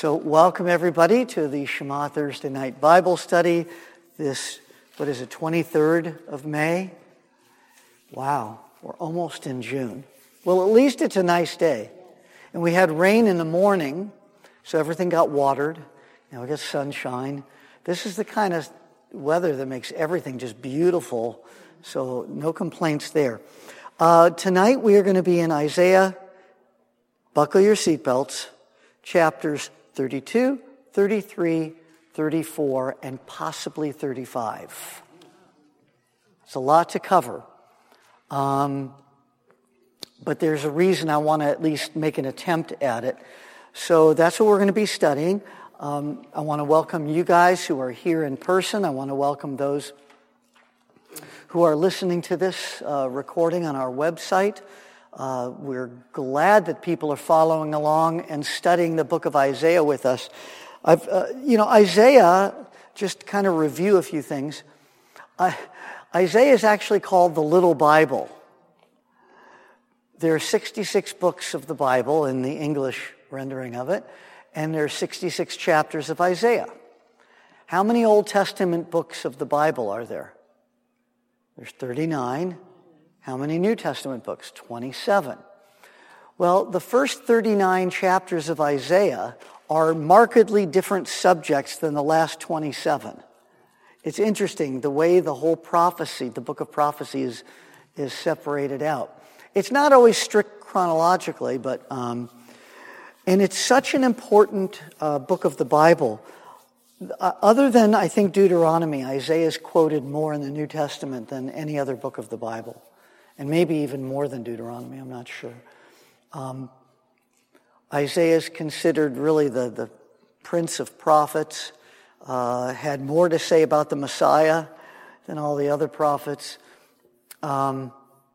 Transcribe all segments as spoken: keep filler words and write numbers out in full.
So welcome everybody to the Shema Thursday night Bible study. This, what is it, twenty-third of May? Wow, we're almost in June. Well, at least it's a nice day. And we had rain in the morning, so everything got watered. Now we got sunshine. This is the kind of weather that makes everything just beautiful. So no complaints there. Uh, tonight we are going to be in Isaiah, buckle your seatbelts, chapters thirty-two, thirty-three, thirty-four, and possibly thirty-five. It's a lot to cover. Um, but there's a reason I want to at least make an attempt at it. So that's what we're going to be studying. Um, I want to welcome you guys who are here in person. I want to welcome those who are listening to this uh, recording on our website. Uh, we're glad that people are following along and studying the book of Isaiah with us. I've, uh, you know, Isaiah, just kind of review a few things. Uh, Isaiah is actually called the Little Bible. There are sixty-six books of the Bible in the English rendering of it, and there are sixty-six chapters of Isaiah. How many Old Testament books of the Bible are there? There's thirty-nine. How many New Testament books? twenty-seven. Well, the first thirty-nine chapters of Isaiah are markedly different subjects than the last twenty-seven. It's interesting the way the whole prophecy, the book of prophecy, is, is separated out. It's not always strict chronologically, but um, and it's such an important uh, book of the Bible. Uh, other than, I think, Deuteronomy, Isaiah is quoted more in the New Testament than any other book of the Bible. And maybe even more than Deuteronomy, I'm not sure. Um, Isaiah is considered really the, the prince of prophets, uh, had more to say about the Messiah than all the other prophets. Um,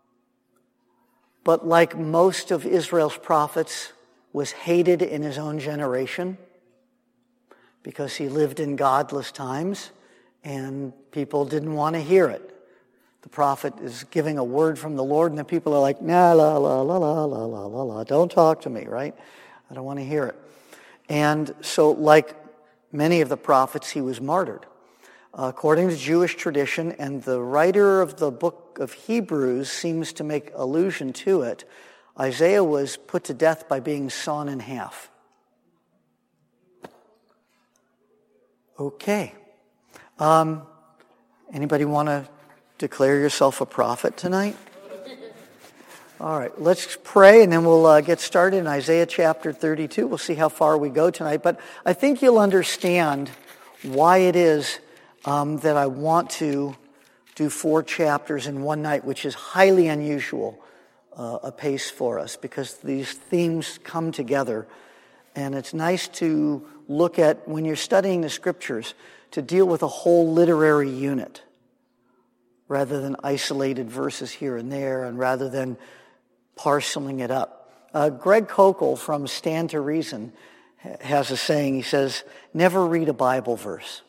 but like most of Israel's prophets, was hated in his own generation because he lived in godless times and people didn't want to hear it. The prophet is giving a word from the Lord, and the people are like, nah, la, la, la, la, la, la, la, la, don't talk to me, right? I don't want to hear it. And so, like many of the prophets, he was martyred. Uh, according to Jewish tradition, and the writer of the book of Hebrews seems to make allusion to it, Isaiah was put to death by being sawn in half. Okay. Um, anybody want to declare yourself a prophet tonight? All right, let's pray and then we'll uh, get started in Isaiah chapter thirty-two. We'll see how far we go tonight, but I think you'll understand why it is um, that I want to do four chapters in one night, which is highly unusual, uh, a pace for us, because these themes come together, and it's nice to look at, when you're studying the scriptures, to deal with a whole literary unit, rather than isolated verses here and there, and rather than parceling it up. Uh, Greg Kokel from Stand to Reason has a saying. He says, never read a Bible verse.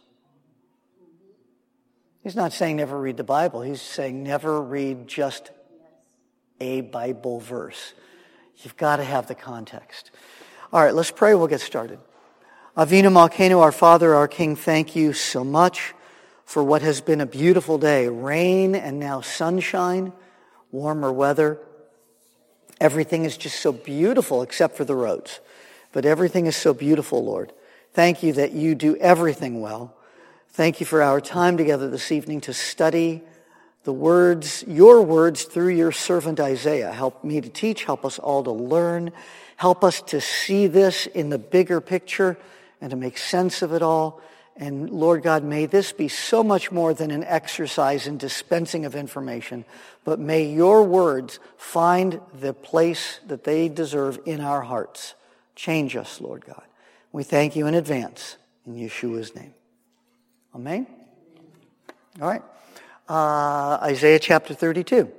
He's not saying never read the Bible. He's saying never read just a Bible verse. You've got to have the context. All right, let's pray. We'll get started. Avinu Malkeinu, our Father, our King, thank you so much for what has been a beautiful day. Rain and now sunshine, warmer weather. Everything is just so beautiful except for the roads. But everything is so beautiful, Lord. Thank you that you do everything well. Thank you for our time together this evening to study the words, your words through your servant Isaiah. Help me to teach, help us all to learn. Help us to see this in the bigger picture and to make sense of it all. And Lord God, may this be so much more than an exercise in dispensing of information, but may your words find the place that they deserve in our hearts. Change us, Lord God. We thank you in advance in Yeshua's name. Amen? All right. Uh, Isaiah chapter thirty-two.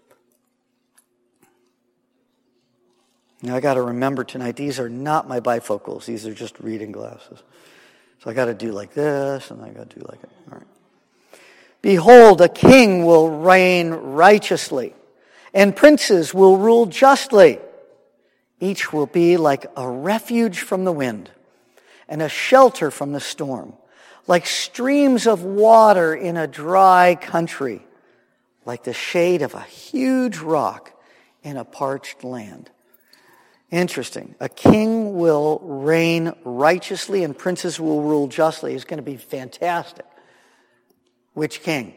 Now I got to remember tonight, these are not my bifocals. These are just reading glasses. So I got to do like this, and I got to do like it. All right. Behold, a king will reign righteously, and princes will rule justly. Each will be like a refuge from the wind, and a shelter from the storm, like streams of water in a dry country, like the shade of a huge rock in a parched land. Interesting. A king will reign righteously and princes will rule justly. It's going to be fantastic. Which king?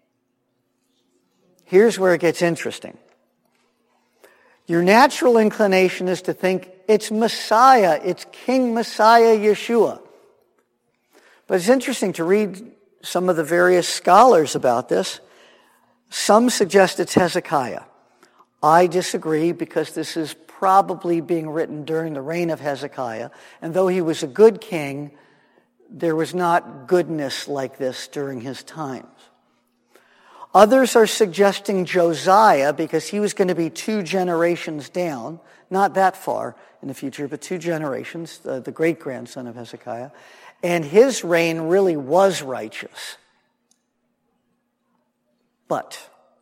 Here's where it gets interesting. Your natural inclination is to think it's Messiah, it's King Messiah Yeshua. But it's interesting to read some of the various scholars about this. Some suggest it's Hezekiah. I disagree because this is probably being written during the reign of Hezekiah. And though he was a good king, there was not goodness like this during his times. Others are suggesting Josiah because he was going to be two generations down, not that far in the future, but two generations, the, the great-grandson of Hezekiah. And his reign really was righteous. But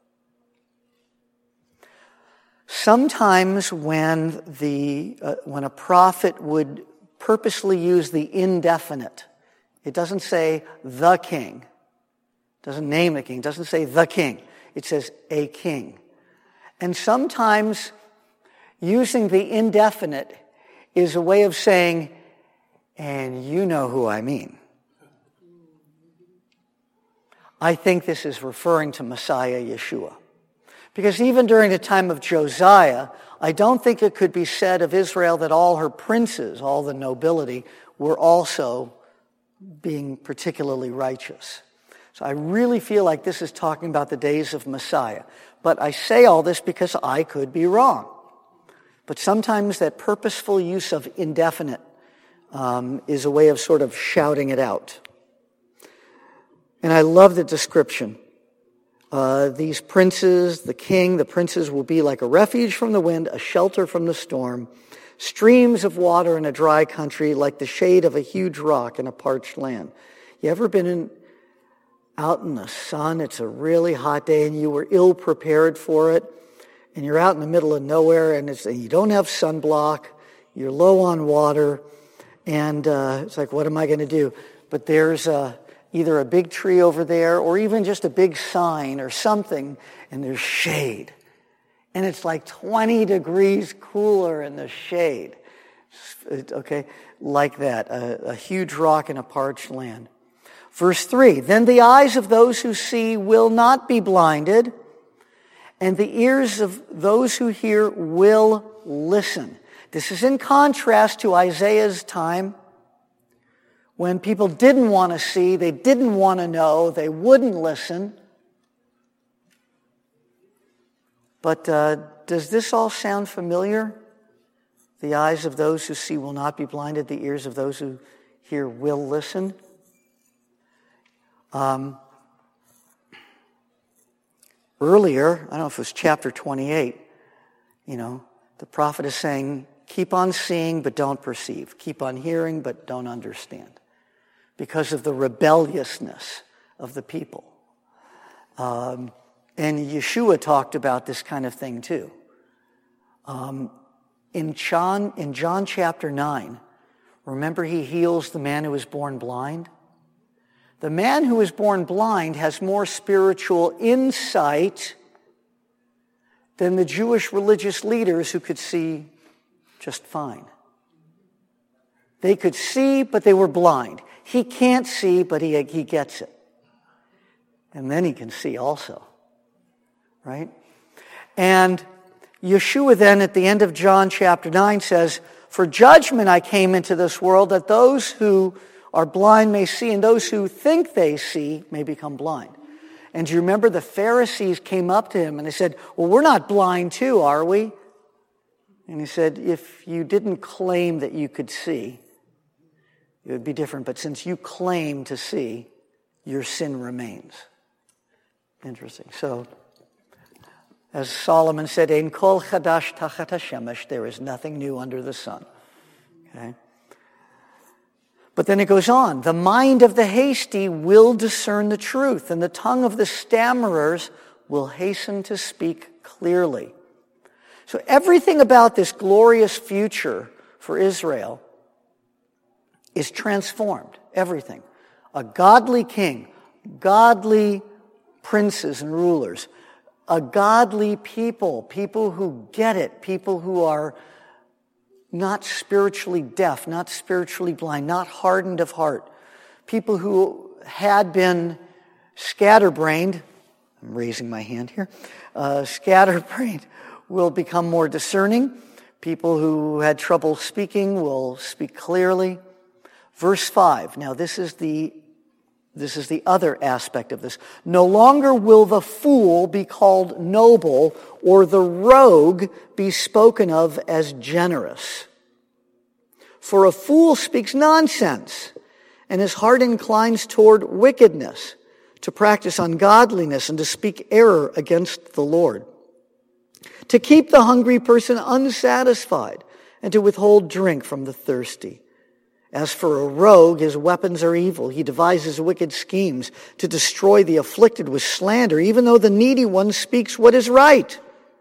sometimes when the uh, when a prophet would purposely use the indefinite, it doesn't say the king, doesn't name the king, doesn't say the king, it says a king. And sometimes using the indefinite is a way of saying, and you know who I mean. I think this is referring to Messiah Yeshua. Because even during the time of Josiah, I don't think it could be said of Israel that all her princes, all the nobility, were also being particularly righteous. So I really feel like this is talking about the days of Messiah. But I say all this because I could be wrong. But sometimes that purposeful use of indefinite um, is a way of sort of shouting it out. And I love the description. Uh, these princes, the king, the princes will be like a refuge from the wind, a shelter from the storm, streams of water in a dry country, like the shade of a huge rock in a parched land. You ever been in, out in the sun? It's a really hot day and you were ill prepared for it, and you're out in the middle of nowhere and, it's, and you don't have sunblock, you're low on water, and uh, it's like, what am I going to do? But there's a either a big tree over there or even just a big sign or something, and there's shade. And it's like twenty degrees cooler in the shade. Okay, like that, a, a huge rock in a parched land. Verse three, then the eyes of those who see will not be blinded, and the ears of those who hear will listen. This is in contrast to Isaiah's time, when people didn't want to see, they didn't want to know, they wouldn't listen. But uh, does this all sound familiar? The eyes of those who see will not be blinded, the ears of those who hear will listen. Um, earlier, I don't know if it was chapter twenty-eight, you know, the prophet is saying, keep on seeing but don't perceive. Keep on hearing but don't understand. Because of the rebelliousness of the people. Um, and Yeshua talked about this kind of thing too. Um, in John, in John chapter nine, remember he heals the man who was born blind? The man who was born blind has more spiritual insight than the Jewish religious leaders who could see just fine. They could see, but they were blind. He can't see, but he, he gets it. And then he can see also. Right? And Yeshua then at the end of John chapter nine says, for judgment I came into this world, that those who are blind may see, and those who think they see may become blind. And do you remember the Pharisees came up to him and they said, well, we're not blind too, are we? And he said, if you didn't claim that you could see, it would be different. But since you claim to see, your sin remains. Interesting. So, as Solomon said, Ein kol chadash tachat hashemesh, there is nothing new under the sun. Okay? But then it goes on. The mind of the hasty will discern the truth, and the tongue of the stammerers will hasten to speak clearly. So everything about this glorious future for Israel is transformed. Everything. A godly king, godly princes and rulers, a godly people, people who get it, people who are not spiritually deaf, not spiritually blind, not hardened of heart, people who had been scatterbrained. I'm raising my hand here. Uh, scatterbrained will become more discerning. People who had trouble speaking will speak clearly. Verse five. Now this is the this is the other aspect of this. No longer will the fool be called noble, or the rogue be spoken of as generous. For a fool speaks nonsense, and his heart inclines toward wickedness, to practice ungodliness and to speak error against the Lord, to keep the hungry person unsatisfied, and to withhold drink from the thirsty. As for a rogue, his weapons are evil. He devises wicked schemes to destroy the afflicted with slander, even though the needy one speaks what is right.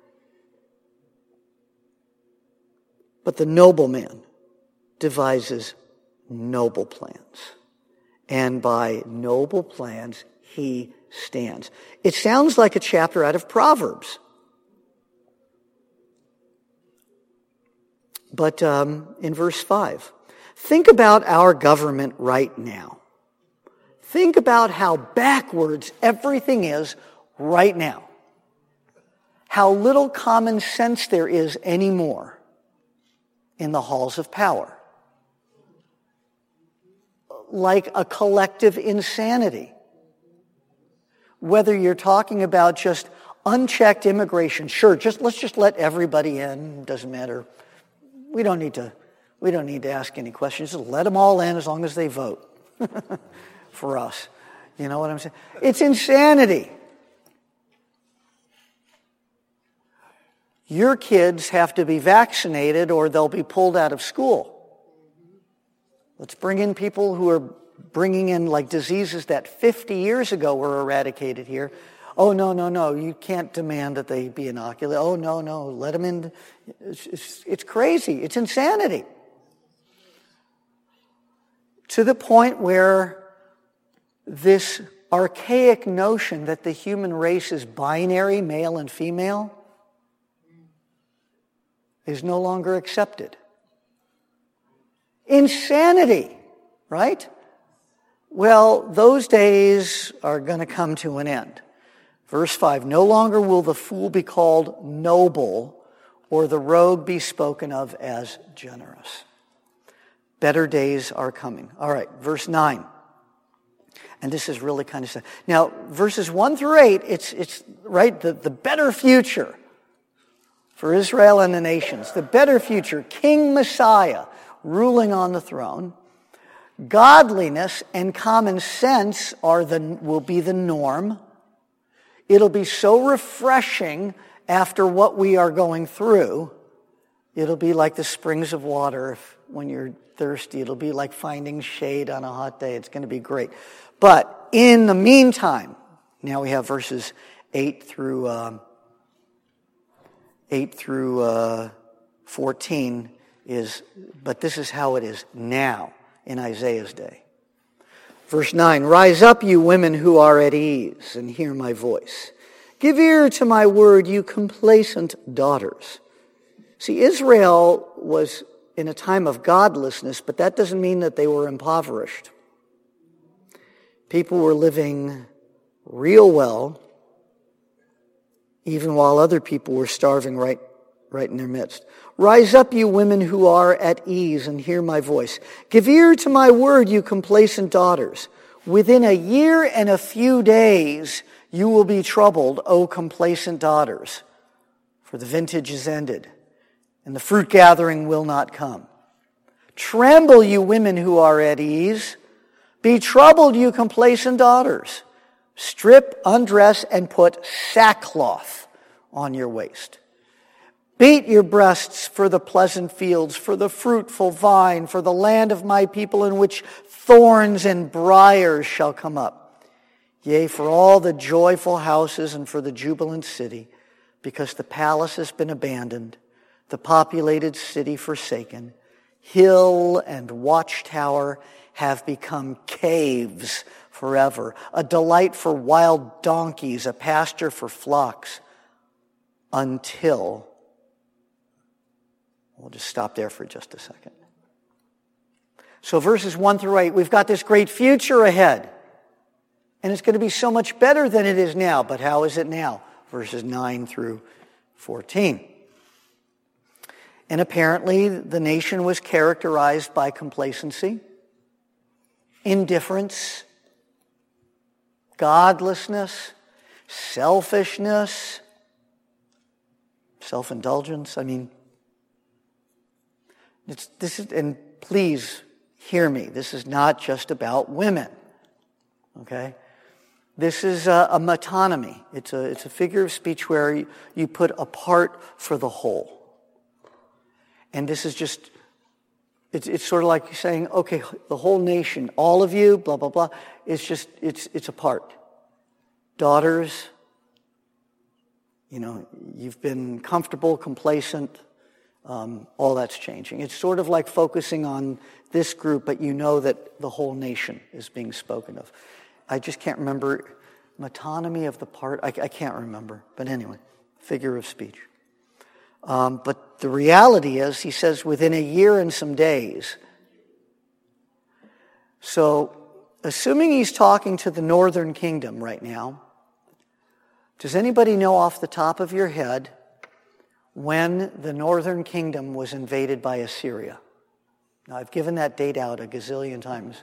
But the noble man devises noble plans, and by noble plans he stands. It sounds like a chapter out of Proverbs. But um, in verse five, think about our government right now. Think about how backwards everything is right now. How little common sense there is anymore in the halls of power. Like a collective insanity. Whether you're talking about just unchecked immigration, sure, just let's just let everybody in, doesn't matter. We don't need to we don't need to ask any questions. Just let them all in as long as they vote for us. You know what I'm saying? It's insanity. Your kids have to be vaccinated or they'll be pulled out of school. Let's bring in people who are bringing in like diseases that fifty years ago were eradicated here. Oh, no, no, no, you can't demand that they be inoculated. Oh, no, no, let them in. It's, it's, it's crazy. It's insanity. To the point where this archaic notion that the human race is binary, male and female, is no longer accepted. Insanity, right? Well, those days are going to come to an end. Verse five, no longer will the fool be called noble, or the rogue be spoken of as generous. Better days are coming. All right, verse nine. And this is really kind of sad. Now, verses one through eight, it's, it's right, the, the better future for Israel and the nations. The better future, King Messiah ruling on the throne. Godliness and common sense are the will be the norm. It'll be so refreshing after what we are going through. It'll be like the springs of water if, when you're thirsty. It'll be like finding shade on a hot day. It's going to be great. But in the meantime, now we have verses eight through uh, eight through uh, fourteen is. But this is how it is now in Isaiah's day. Verse nine, rise up, you women who are at ease, and hear my voice. Give ear to my word, you complacent daughters. See, Israel was in a time of godlessness, but that doesn't mean that they were impoverished. People were living real well, even while other people were starving right, right in their midst. Rise up, you women who are at ease, and hear my voice. Give ear to my word, you complacent daughters. Within a year and a few days, you will be troubled, O complacent daughters, for the vintage is ended, and the fruit gathering will not come. Tremble, you women who are at ease. Be troubled, you complacent daughters. Strip, undress, and put sackcloth on your waist. Beat your breasts for the pleasant fields, for the fruitful vine, for the land of my people in which thorns and briars shall come up. Yea, for all the joyful houses and for the jubilant city, because the palace has been abandoned, the populated city forsaken. hill and watchtower have become caves forever, a delight for wild donkeys, a pasture for flocks, until, we'll just stop there for just a second. So verses one through eight, we've got this great future ahead. And it's going to be so much better than it is now. But how is it now? Verses nine through fourteen. And apparently the nation was characterized by complacency, indifference, godlessness, selfishness, self-indulgence. I mean, it's, this is, and please hear me, this is not just about women, okay? This is a, a metonymy. It's a, it's a figure of speech where you, you put a part for the whole. And this is just, it's, it's sort of like saying, okay, the whole nation, all of you, blah, blah, blah. It's just, it's, it's a part. Daughters, you know, you've been comfortable, complacent, um, all that's changing. It's sort of like focusing on this group, but you know that the whole nation is being spoken of. I just can't remember, metonymy of the part, I, I can't remember. But anyway, figure of speech. Um, but the reality is, he says, within a year and some days. So, assuming he's talking to the northern kingdom right now, does anybody know off the top of your head when the northern kingdom was invaded by Assyria? Now, I've given that date out a gazillion times.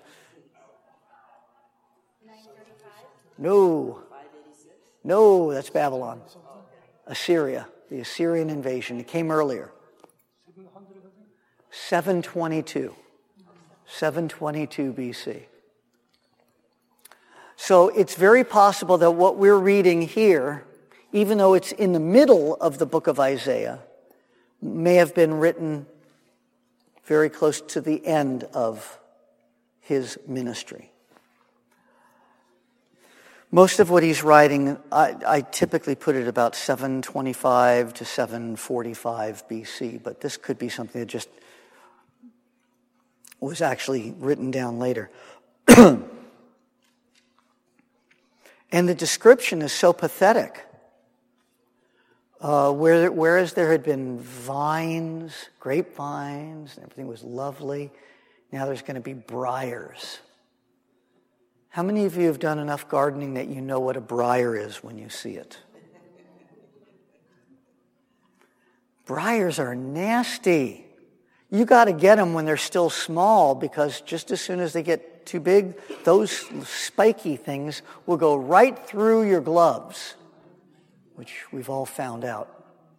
No. No, that's Babylon. Assyria, the Assyrian invasion. It came earlier. seven twenty-two. seven twenty-two B C. So it's very possible that what we're reading here, even though it's in the middle of the book of Isaiah, may have been written very close to the end of his ministry. Most of what he's writing, I, I typically put it about seven twenty-five to seven forty-five B C, but this could be something that just was actually written down later. And the description is so pathetic. Uh, where, whereas there had been vines, grapevines, and everything was lovely, now there's going to be briars. How many of you have done enough gardening that you know what a briar is when you see it? Briars are nasty. You got to get them when they're still small, because just as soon as they get too big, those spiky things will go right through your gloves, which we've all found out.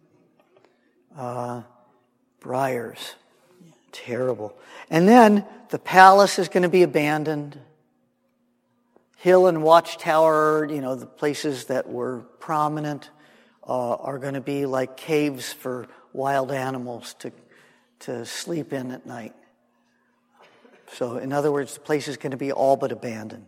Uh, briars, terrible. And then the palace is going to be abandoned. Hill and watchtower, you know, the places that were prominent, uh, are going to be like caves for wild animals to to sleep in at night. So, in other words, the place is going to be all but abandoned.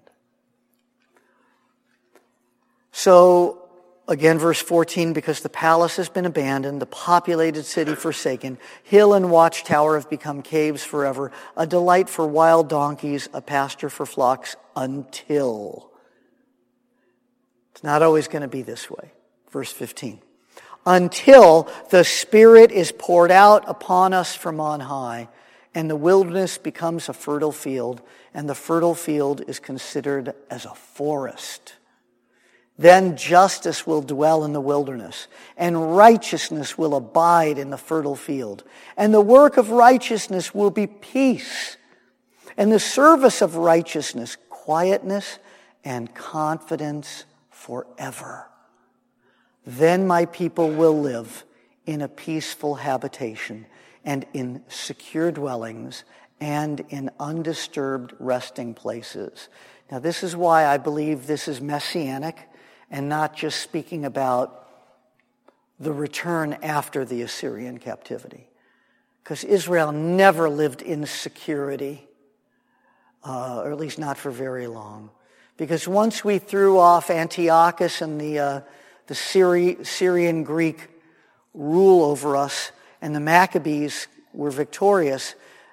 So, again, verse fourteen, because the palace has been abandoned, the populated city forsaken, hill and watchtower have become caves forever, a delight for wild donkeys, a pasture for flocks, until. It's not always going to be this way. Verse fifteen. Until the Spirit is poured out upon us from on high, and the wilderness becomes a fertile field, and the fertile field is considered as a forest. Then justice will dwell in the wilderness, and righteousness will abide in the fertile field. And the work of righteousness will be peace, and the service of righteousness, quietness and confidence forever. Then my people will live in a peaceful habitation and in secure dwellings and in undisturbed resting places. Now, this is why I believe this is messianic and not just speaking about the return after the Assyrian captivity. Because Israel never lived in security, uh, or at least not for very long. Because once we threw off Antiochus and the uh, the Syri- Syrian Greek rule over us, and the Maccabees were victorious,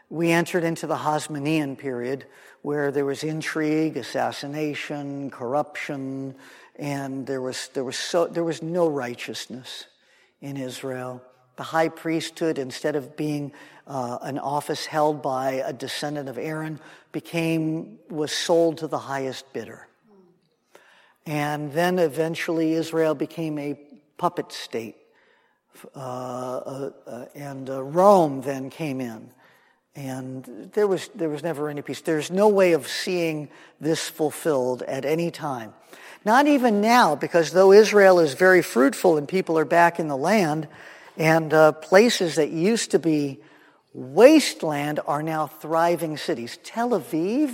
we entered into the Hasmonean period where there was intrigue, assassination, corruption, and there was there was so there was no righteousness in Israel. The high priesthood, instead of being uh, an office held by a descendant of Aaron, became was sold to the highest bidder. And then eventually Israel became a puppet state. Uh, uh, uh, and uh, Rome then came in. And there was there was never any peace. There's no way of seeing this fulfilled at any time. Not even now, because though Israel is very fruitful and people are back in the land, and uh, places that used to be wasteland are now thriving cities. Tel Aviv,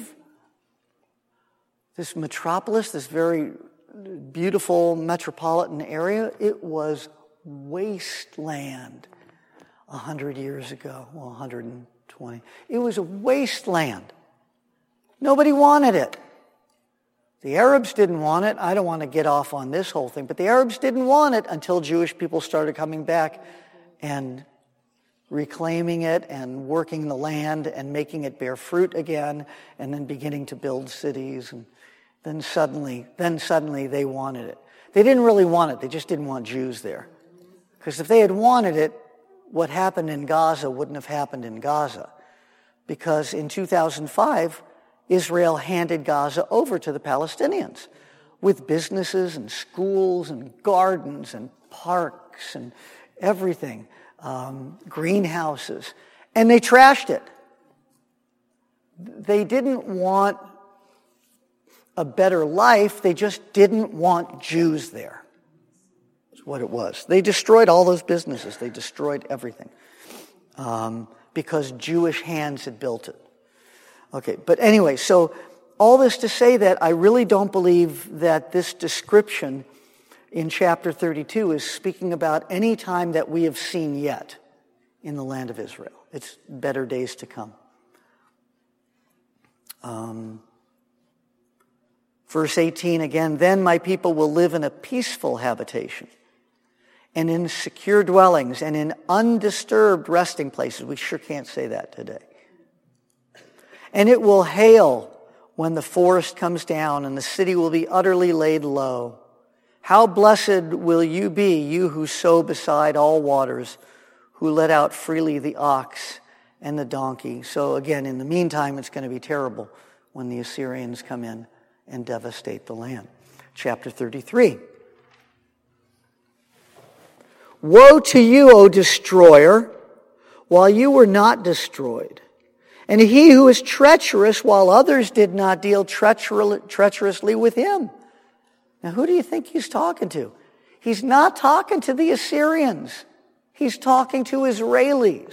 this metropolis, this very beautiful metropolitan area, it was wasteland a hundred years ago, well, one hundred twenty. It was a wasteland. Nobody wanted it. The Arabs didn't want it. I don't want to get off on this whole thing, but the Arabs didn't want it until Jewish people started coming back and reclaiming it and working the land and making it bear fruit again, and then beginning to build cities. And then suddenly, then suddenly they wanted it. They didn't really want it. They just didn't want Jews there. Because if they had wanted it, what happened in Gaza wouldn't have happened in Gaza. Because in two thousand five, Israel handed Gaza over to the Palestinians with businesses and schools and gardens and parks and everything, um, greenhouses, and they trashed it. They didn't want a better life, they just didn't want Jews there. That's what it was. They destroyed all those businesses. They destroyed everything um, because Jewish hands had built it. Okay, but anyway, so all this to say that I really don't believe that this description in chapter thirty-two is speaking about any time that we have seen yet in the land of Israel. It's better days to come. Um, verse eighteen again, then my people will live in a peaceful habitation and in secure dwellings and in undisturbed resting places. We sure can't say that today. And it will hail when the forest comes down and the city will be utterly laid low. How blessed will you be, you who sow beside all waters, who let out freely the ox and the donkey. So again, in the meantime, it's going to be terrible when the Assyrians come in and devastate the land. Chapter thirty-three. Woe to you, O destroyer, while you were not destroyed. And he who is treacherous while others did not deal treacherously with him. Now, who do you think he's talking to? He's not talking to the Assyrians. He's talking to Israelis.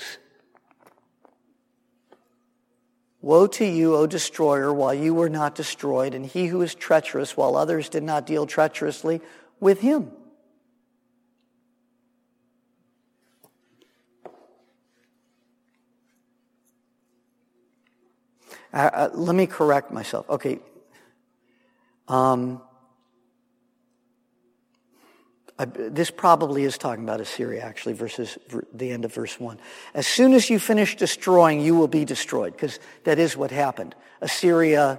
Woe to you, O destroyer, while you were not destroyed, and he who is treacherous while others did not deal treacherously with him. Uh, uh, let me correct myself. Okay. Um, I, this probably is talking about Assyria, actually, versus ver, the end of verse one. As soon as you finish destroying, you will be destroyed, because that is what happened. Assyria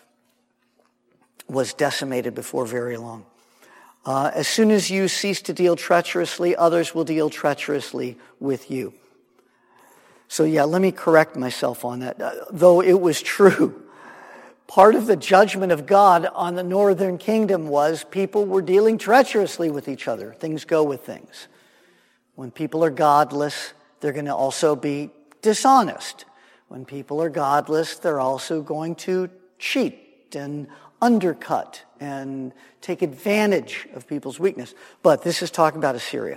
was decimated before very long. Uh, as soon as you cease to deal treacherously, others will deal treacherously with you. So yeah, let me correct myself on that. Uh, though it was true, part of the judgment of God on the northern kingdom was people were dealing treacherously with each other. Things go with things. When people are godless, they're going to also be dishonest. When people are godless, they're also going to cheat and undercut and take advantage of people's weakness. But this is talking about Assyria.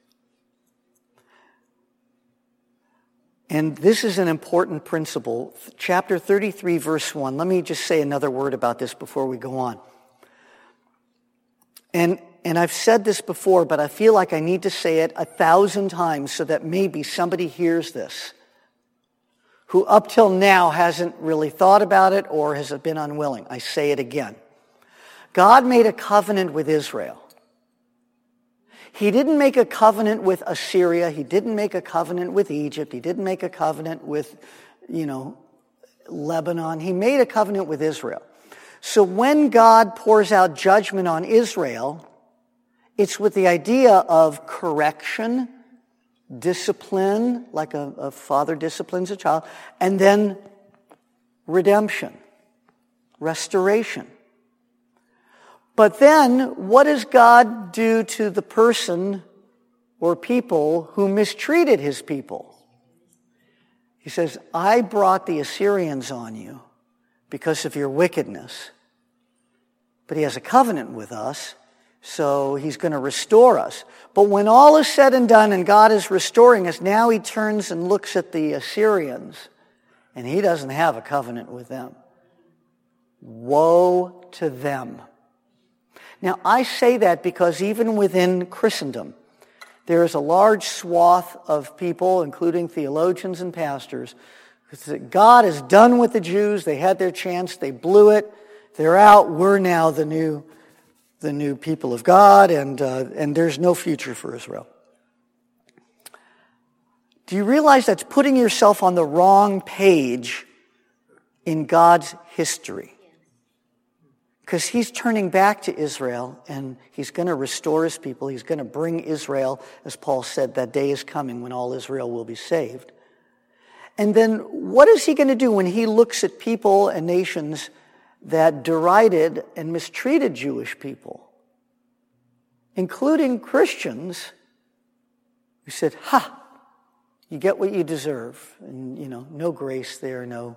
And this is an important principle. Chapter thirty-three, verse one. Let me just say another word about this before we go on. And, and I've said this before, but I feel like I need to say it a thousand times so that maybe somebody hears this who up till now hasn't really thought about it or has been unwilling. I say it again. God made a covenant with Israel. He didn't make a covenant with Assyria. He didn't make a covenant with Egypt. He didn't make a covenant with you know, Lebanon. He made a covenant with Israel. So when God pours out judgment on Israel, it's with the idea of correction, discipline, like a, a father disciplines a child, and then redemption, restoration. But then, what does God do to the person or people who mistreated his people? He says, I brought the Assyrians on you because of your wickedness. But he has a covenant with us, so he's going to restore us. But when all is said and done and God is restoring us, now he turns and looks at the Assyrians, and he doesn't have a covenant with them. Woe to them. Now, I say that because even within Christendom, there is a large swath of people, including theologians and pastors, who say, God is done with the Jews. They had their chance. They blew it. They're out. We're now the new, the new people of God, and uh, and there's no future for Israel. Do you realize that's putting yourself on the wrong page in God's history? Because he's turning back to Israel, and he's going to restore his people. He's going to bring Israel, as Paul said, that day is coming when all Israel will be saved. And then what is he going to do when he looks at people and nations that derided and mistreated Jewish people, including Christians who said, ha, you get what you deserve. And, you know, no grace there, no.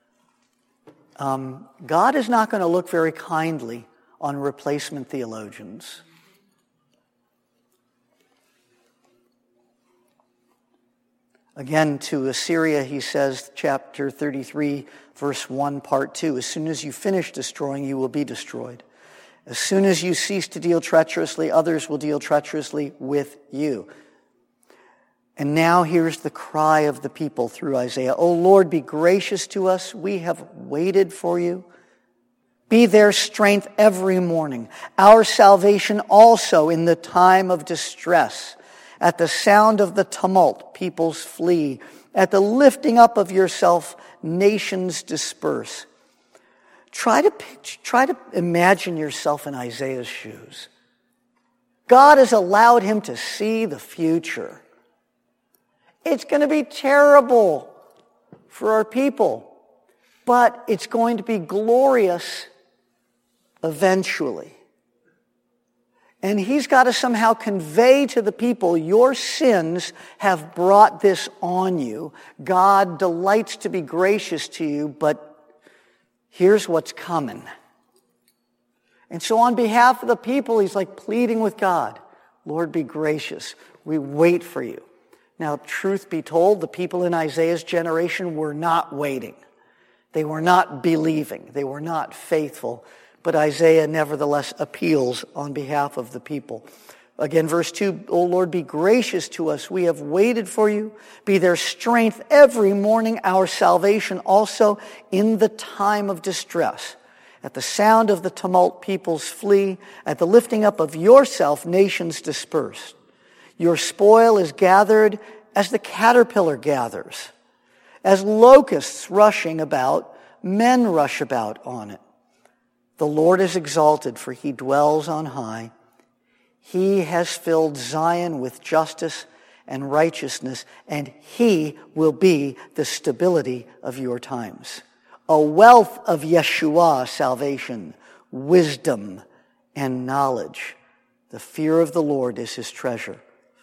Um, God is not going to look very kindly on replacement theologians. Again, to Assyria, he says, chapter thirty-three, verse one, part two, as soon as you finish destroying, you will be destroyed. As soon as you cease to deal treacherously, others will deal treacherously with you. And now here's the cry of the people through Isaiah. O Lord, be gracious to us. We have waited for you. Be their strength every morning, our salvation also in the time of distress. At the sound of the tumult, peoples flee. At the lifting up of yourself, nations disperse. Try to picture, try to imagine yourself in Isaiah's shoes. God has allowed him to see the future. It's going to be terrible for our people, but it's going to be glorious eventually. And he's got to somehow convey to the people, your sins have brought this on you. God delights to be gracious to you, but here's what's coming. And so on behalf of the people, he's like pleading with God, Lord, be gracious. We wait for you. Now, truth be told, the people in Isaiah's generation were not waiting. They were not believing. They were not faithful. But Isaiah nevertheless appeals on behalf of the people. Again, verse two, O Lord, be gracious to us. We have waited for you. Be their strength every morning, our salvation also in the time of distress. At the sound of the tumult, peoples flee. At the lifting up of yourself, nations disperse. Your spoil is gathered as the caterpillar gathers. As locusts rushing about, men rush about on it. The Lord is exalted, for he dwells on high. He has filled Zion with justice and righteousness, and he will be the stability of your times. A wealth of Yeshua salvation, wisdom, and knowledge. The fear of the Lord is his treasure.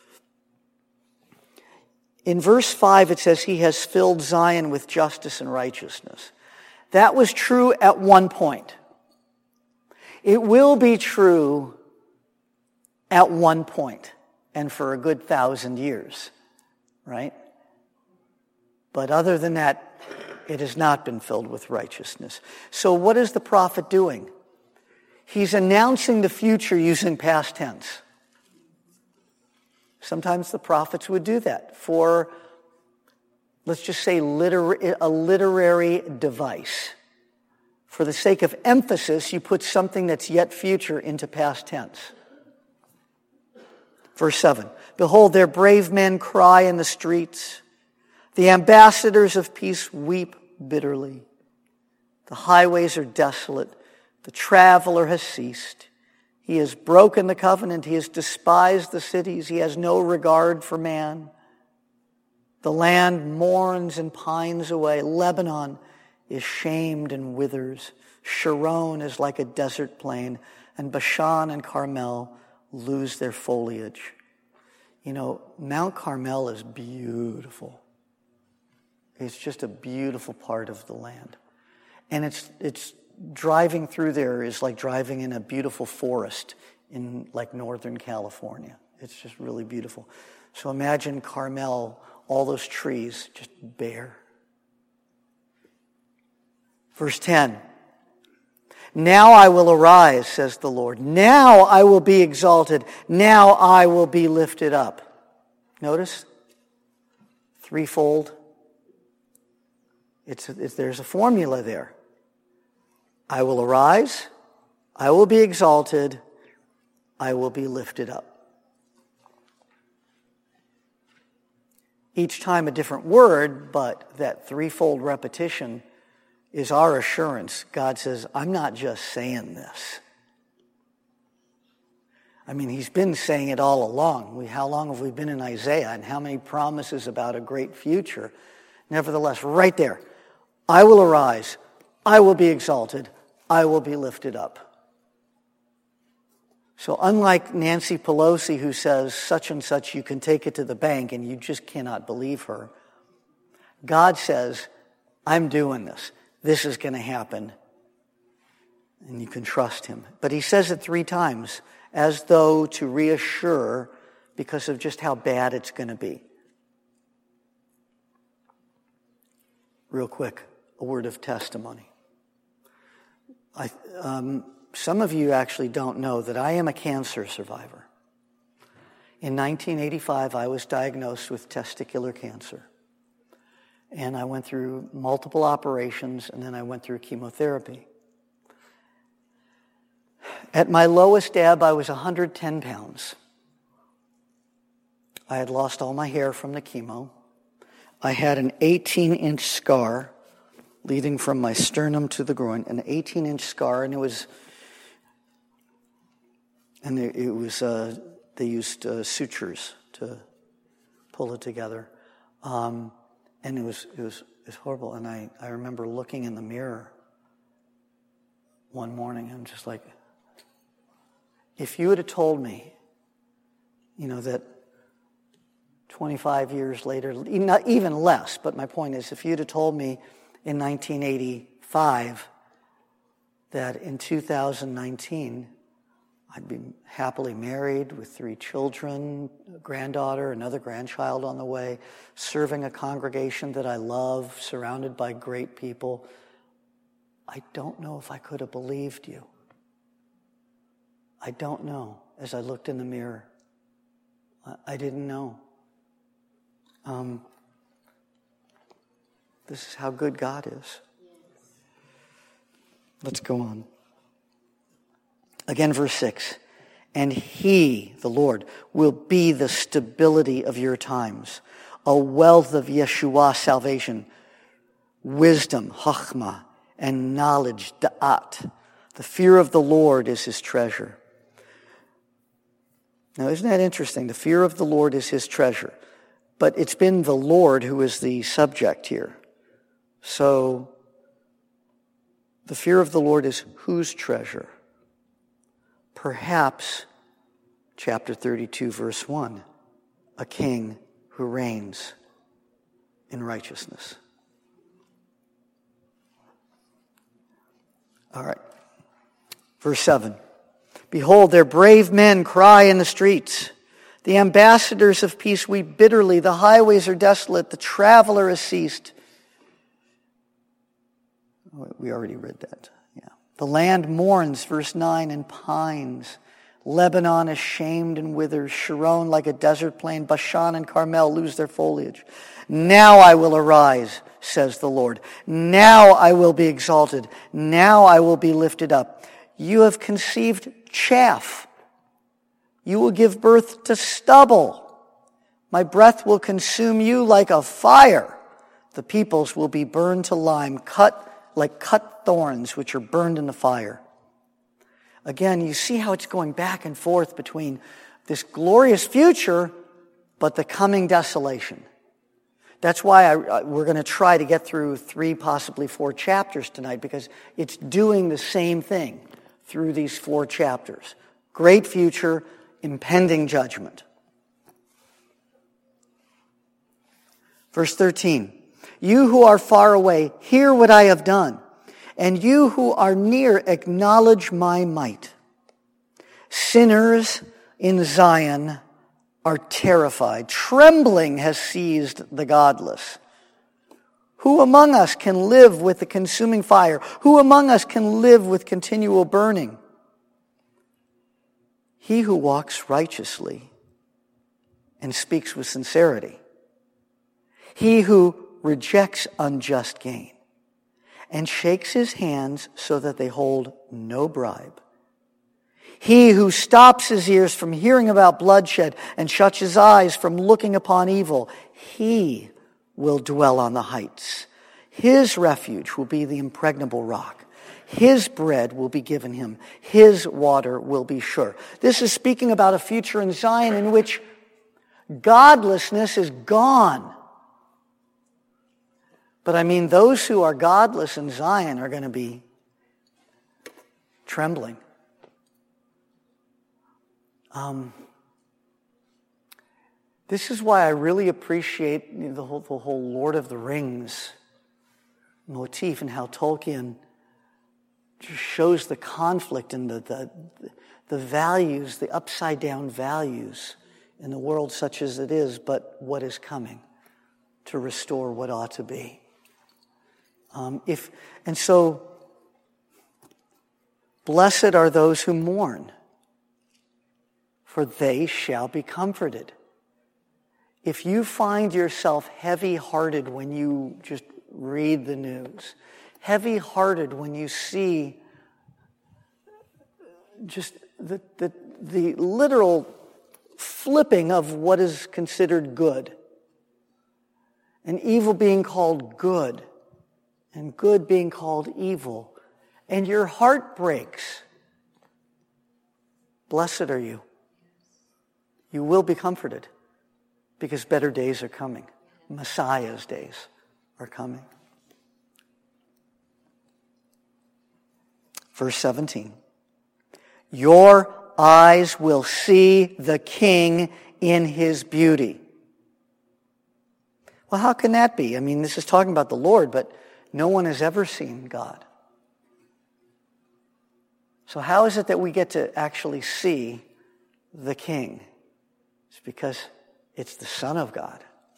In verse five, it says, he has filled Zion with justice and righteousness. That was true at one point. It will be true at one point and for a good thousand years, right? But other than that, it has not been filled with righteousness. So what is the prophet doing? He's announcing the future using past tense. Sometimes the prophets would do that for, let's just say, liter- a literary device. For the sake of emphasis, you put something that's yet future into past tense. Verse seven, behold, their brave men cry in the streets. The ambassadors of peace weep bitterly. The highways are desolate. The traveler has ceased. He has broken the covenant. He has despised the cities. He has no regard for man. The land mourns and pines away. Lebanon is shamed and withers. Sharon is like a desert plain, and Bashan and Carmel lose their foliage. You know, Mount Carmel is beautiful. It's just a beautiful part of the land. And it's it's driving through there is like driving in a beautiful forest in like Northern California. It's just really beautiful. So imagine Carmel, all those trees just bare. Verse ten. Now I will arise, says the Lord. Now I will be exalted. Now I will be lifted up. Notice? Threefold. It's, it's, there's a formula there. I will arise. I will be exalted. I will be lifted up. Each time a different word, but that threefold repetition is our assurance. God says, I'm not just saying this. I mean, he's been saying it all along. We, how long have we been in Isaiah, and how many promises about a great future? Nevertheless, right there, I will arise, I will be exalted, I will be lifted up. So unlike Nancy Pelosi, who says such and such, you can take it to the bank, and you just cannot believe her, God says, I'm doing this. This is going to happen. And you can trust him. But he says it three times, as though to reassure because of just how bad it's going to be. Real quick, a word of testimony. I, um, some of you actually don't know that I am a cancer survivor. In nineteen eighty-five, I was diagnosed with testicular cancer. And I went through multiple operations, and then I went through chemotherapy. At my lowest ebb, I was one hundred ten pounds. I had lost all my hair from the chemo. I had an eighteen-inch scar leading from my sternum to the groin, an eighteen-inch scar, and it was, and it, it was, uh, they used uh, sutures to pull it together. Um, And it was it was it was horrible. And I, I remember looking in the mirror one morning and just like, if you would have told me, you know, that twenty-five years later, not even less, but my point is, if you'd have told me in nineteen eighty-five that in two thousand nineteen I'd be happily married with three children, a granddaughter, another grandchild on the way, serving a congregation that I love, surrounded by great people, I don't know if I could have believed you. I don't know. As I looked in the mirror, I, I didn't know. Um, this is how good God is. Let's go on. Again, verse six. And he, the Lord, will be the stability of your times, a wealth of Yeshua salvation, wisdom, chachma, and knowledge, da'at. The fear of the Lord is his treasure. Now, isn't that interesting? The fear of the Lord is his treasure. But it's been the Lord who is the subject here. So, the fear of the Lord is whose treasure? Perhaps, chapter thirty-two, verse one, a king who reigns in righteousness. All right. Verse seven. Behold, their brave men cry in the streets. The ambassadors of peace weep bitterly. The highways are desolate. The traveler has ceased. We already read that. Yeah. The land mourns, verse nine, and pines. Lebanon is shamed and withers. Sharon like a desert plain. Bashan and Carmel lose their foliage. Now I will arise, says the Lord. Now I will be exalted. Now I will be lifted up. You have conceived chaff. You will give birth to stubble. My breath will consume you like a fire. The peoples will be burned to lime, cut like cut thorns which are burned in the fire. Again, you see how it's going back and forth between this glorious future, but the coming desolation. That's why I, we're going to try to get through three, possibly four chapters tonight, because it's doing the same thing through these four chapters. Great future, impending judgment. Verse thirteen, you who are far away, hear what I have done, and you who are near, acknowledge my might. Sinners in Zion are terrified. Trembling has seized the godless. Who among us can live with the consuming fire? Who among us can live with continual burning? He who walks righteously and speaks with sincerity. He who rejects unjust gain and shakes his hands so that they hold no bribe. He who stops his ears from hearing about bloodshed and shuts his eyes from looking upon evil, he will dwell on the heights. His refuge will be the impregnable rock. His bread will be given him. His water will be sure. This is speaking about a future in Zion in which godlessness is gone. But I mean, those who are godless in Zion are going to be trembling. Um, this is why I really appreciate the whole, the whole Lord of the Rings motif and how Tolkien just shows the conflict and the, the, the values, the upside-down values in a world such as it is, but what is coming to restore what ought to be. Um, if and so, blessed are those who mourn, for they shall be comforted. If you find yourself heavy-hearted when you just read the news, heavy-hearted when you see just the, the, the literal flipping of what is considered good, and evil being called good, and good being called evil, and your heart breaks, blessed are you. You will be comforted because better days are coming. Messiah's days are coming. Verse seventeen. Your eyes will see the King in his beauty. Well, how can that be? I mean, this is talking about the Lord, but no one has ever seen God. So how is it that we get to actually see the King? It's because it's the Son of God,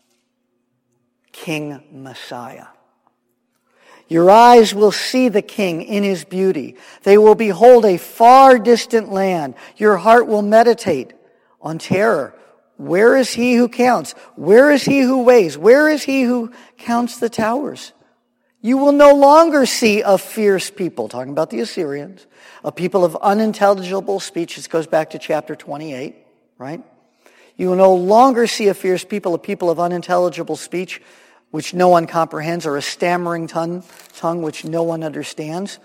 King Messiah. Your eyes will see the King in his beauty. They will behold a far distant land. Your heart will meditate on terror. Where is he who counts? Where is he who weighs? Where is he who counts the towers? You will no longer see a fierce people, talking about the Assyrians, a people of unintelligible speech. This goes back to chapter twenty-eight, right? You will no longer see a fierce people, a people of unintelligible speech, which no one comprehends, or a stammering tongue, tongue which no one understands.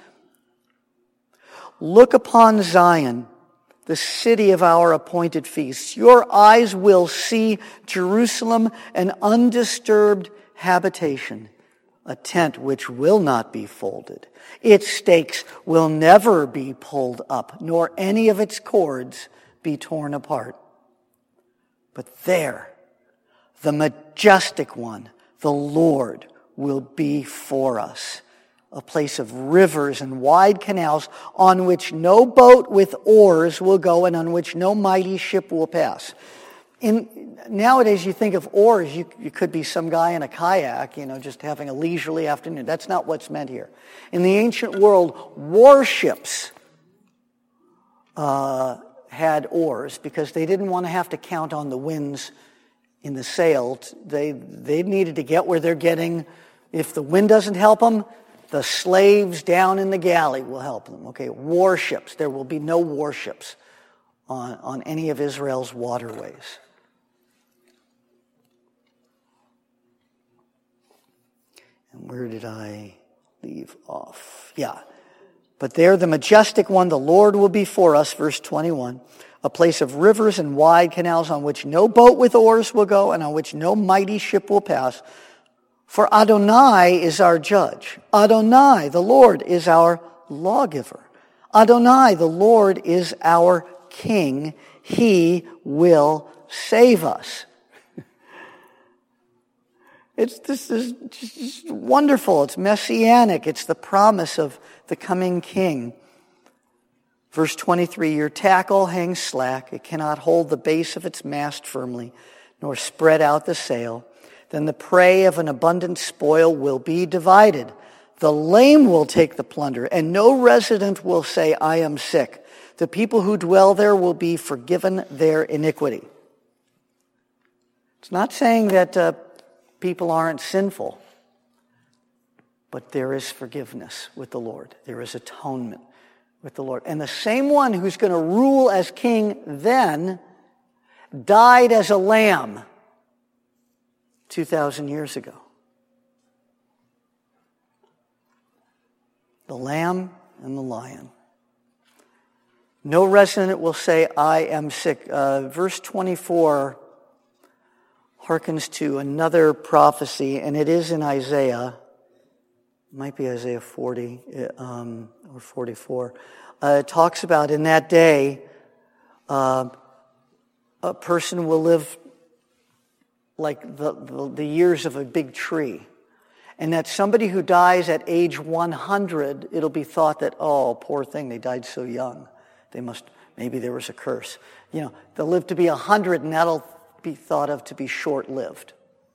Look upon Zion, the city of our appointed feasts. Your eyes will see Jerusalem, an undisturbed habitation, a tent which will not be folded. Its stakes will never be pulled up, nor any of its cords be torn apart. But there, the majestic one, the Lord, will be for us, a place of rivers and wide canals on which no boat with oars will go and on which no mighty ship will pass. In, nowadays, you think of oars, you, you could be some guy in a kayak, you know, just having a leisurely afternoon. That's not what's meant here. In the ancient world, warships uh, had oars because they didn't want to have to count on the winds in the sail. They, they needed to get where they're getting. If the wind doesn't help them, the slaves down in the galley will help them. Okay, warships. There will be no warships on, on any of Israel's waterways. And where did I leave off? Yeah. But there the majestic one, the Lord, will be for us, verse twenty-one, a place of rivers and wide canals on which no boat with oars will go and on which no mighty ship will pass. For Adonai is our judge. Adonai, the Lord, is our lawgiver. Adonai, the Lord, is our king. He will save us. It's, this is just wonderful. It's messianic. It's the promise of the coming king. Verse twenty-three, your tackle hangs slack. It cannot hold the base of its mast firmly, nor spread out the sail. Then the prey of an abundant spoil will be divided. The lame will take the plunder, and no resident will say, I am sick. The people who dwell there will be forgiven their iniquity. It's not saying that uh, people aren't sinful, but there is forgiveness with the Lord. There is atonement with the Lord. And the same one who's going to rule as king then died as a lamb two thousand years ago. The lamb and the lion. No resident will say, I am sick. Uh, verse twenty-four harkens to another prophecy, and it is in Isaiah. It might be Isaiah forty um, or forty-four. Uh, it talks about in that day, uh, a person will live like the, the, the years of a big tree. And that somebody who dies at age one hundred, it'll be thought that, oh, poor thing, they died so young. They must, maybe there was a curse. You know, they'll live to be one hundred, and that'll be thought of to be short-lived.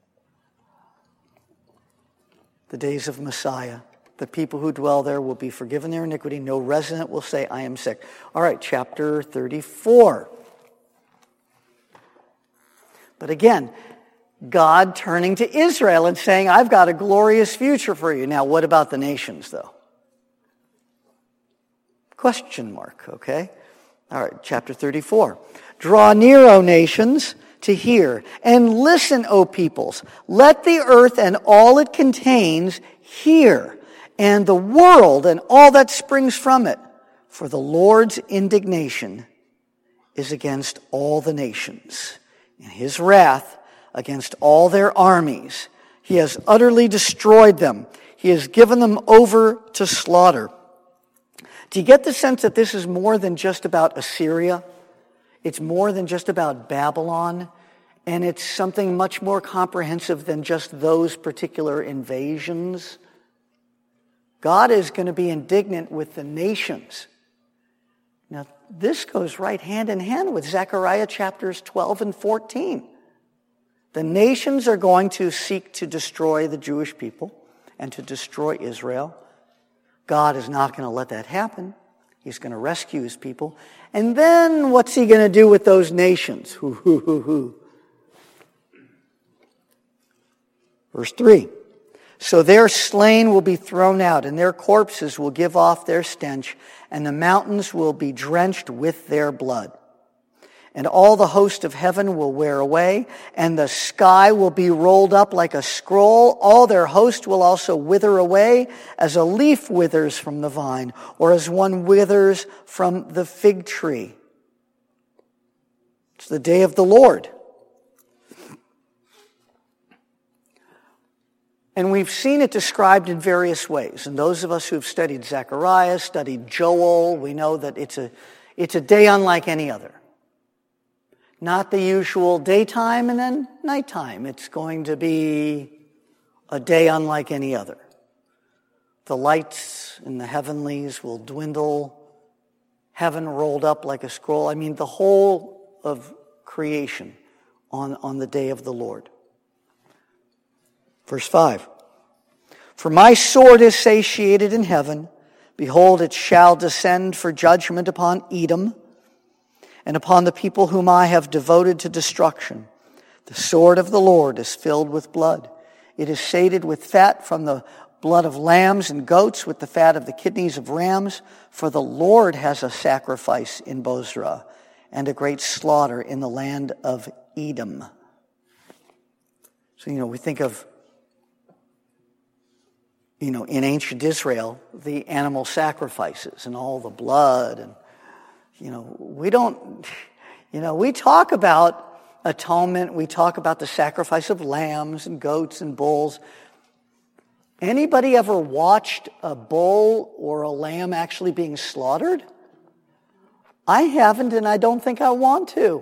The days of Messiah. The people who dwell there will be forgiven their iniquity. No resident will say, I am sick. All right, chapter thirty-four. But again, God turning to Israel and saying, I've got a glorious future for you. Now, what about the nations, though? Question mark, okay? All right, chapter thirty-four. Draw near, O nations, to hear, and listen, O peoples. Let the earth and all it contains hear, and the world and all that springs from it. For the Lord's indignation is against all the nations, and his wrath against all their armies. He has utterly destroyed them. He has given them over to slaughter. Do you get the sense that this is more than just about Assyria? It's more than just about Babylon, and it's something much more comprehensive than just those particular invasions. God is going to be indignant with the nations. Now, this goes right hand in hand with Zechariah chapters twelve and fourteen. The nations are going to seek to destroy the Jewish people and to destroy Israel. God is not going to let that happen. He's going to rescue his people. And then what's he going to do with those nations? Hoo, hoo, hoo, hoo. Verse three. So their slain will be thrown out, and their corpses will give off their stench, and the mountains will be drenched with their blood. And all the host of heaven will wear away, and the sky will be rolled up like a scroll. All their host will also wither away, as a leaf withers from the vine, or as one withers from the fig tree. It's the day of the Lord. And we've seen it described in various ways. And those of us who've studied Zechariah, studied Joel, we know that it's a, it's a day unlike any other. Not the usual daytime and then nighttime. It's going to be a day unlike any other. The lights in the heavenlies will dwindle. Heaven rolled up like a scroll. I mean, the whole of creation on, on the day of the Lord. Verse five. For my sword is satiated in heaven. Behold, it shall descend for judgment upon Edom, and upon the people whom I have devoted to destruction. The sword of the Lord is filled with blood. It is sated with fat from the blood of lambs and goats, with the fat of the kidneys of rams. For the Lord has a sacrifice in Bozrah, and a great slaughter in the land of Edom. So, you know, we think of you know, in ancient Israel, the animal sacrifices and all the blood. And, you know, we don't, you know, we talk about atonement. We talk about the sacrifice of lambs and goats and bulls. Anybody ever watched a bull or a lamb actually being slaughtered? I haven't, and I don't think I want to.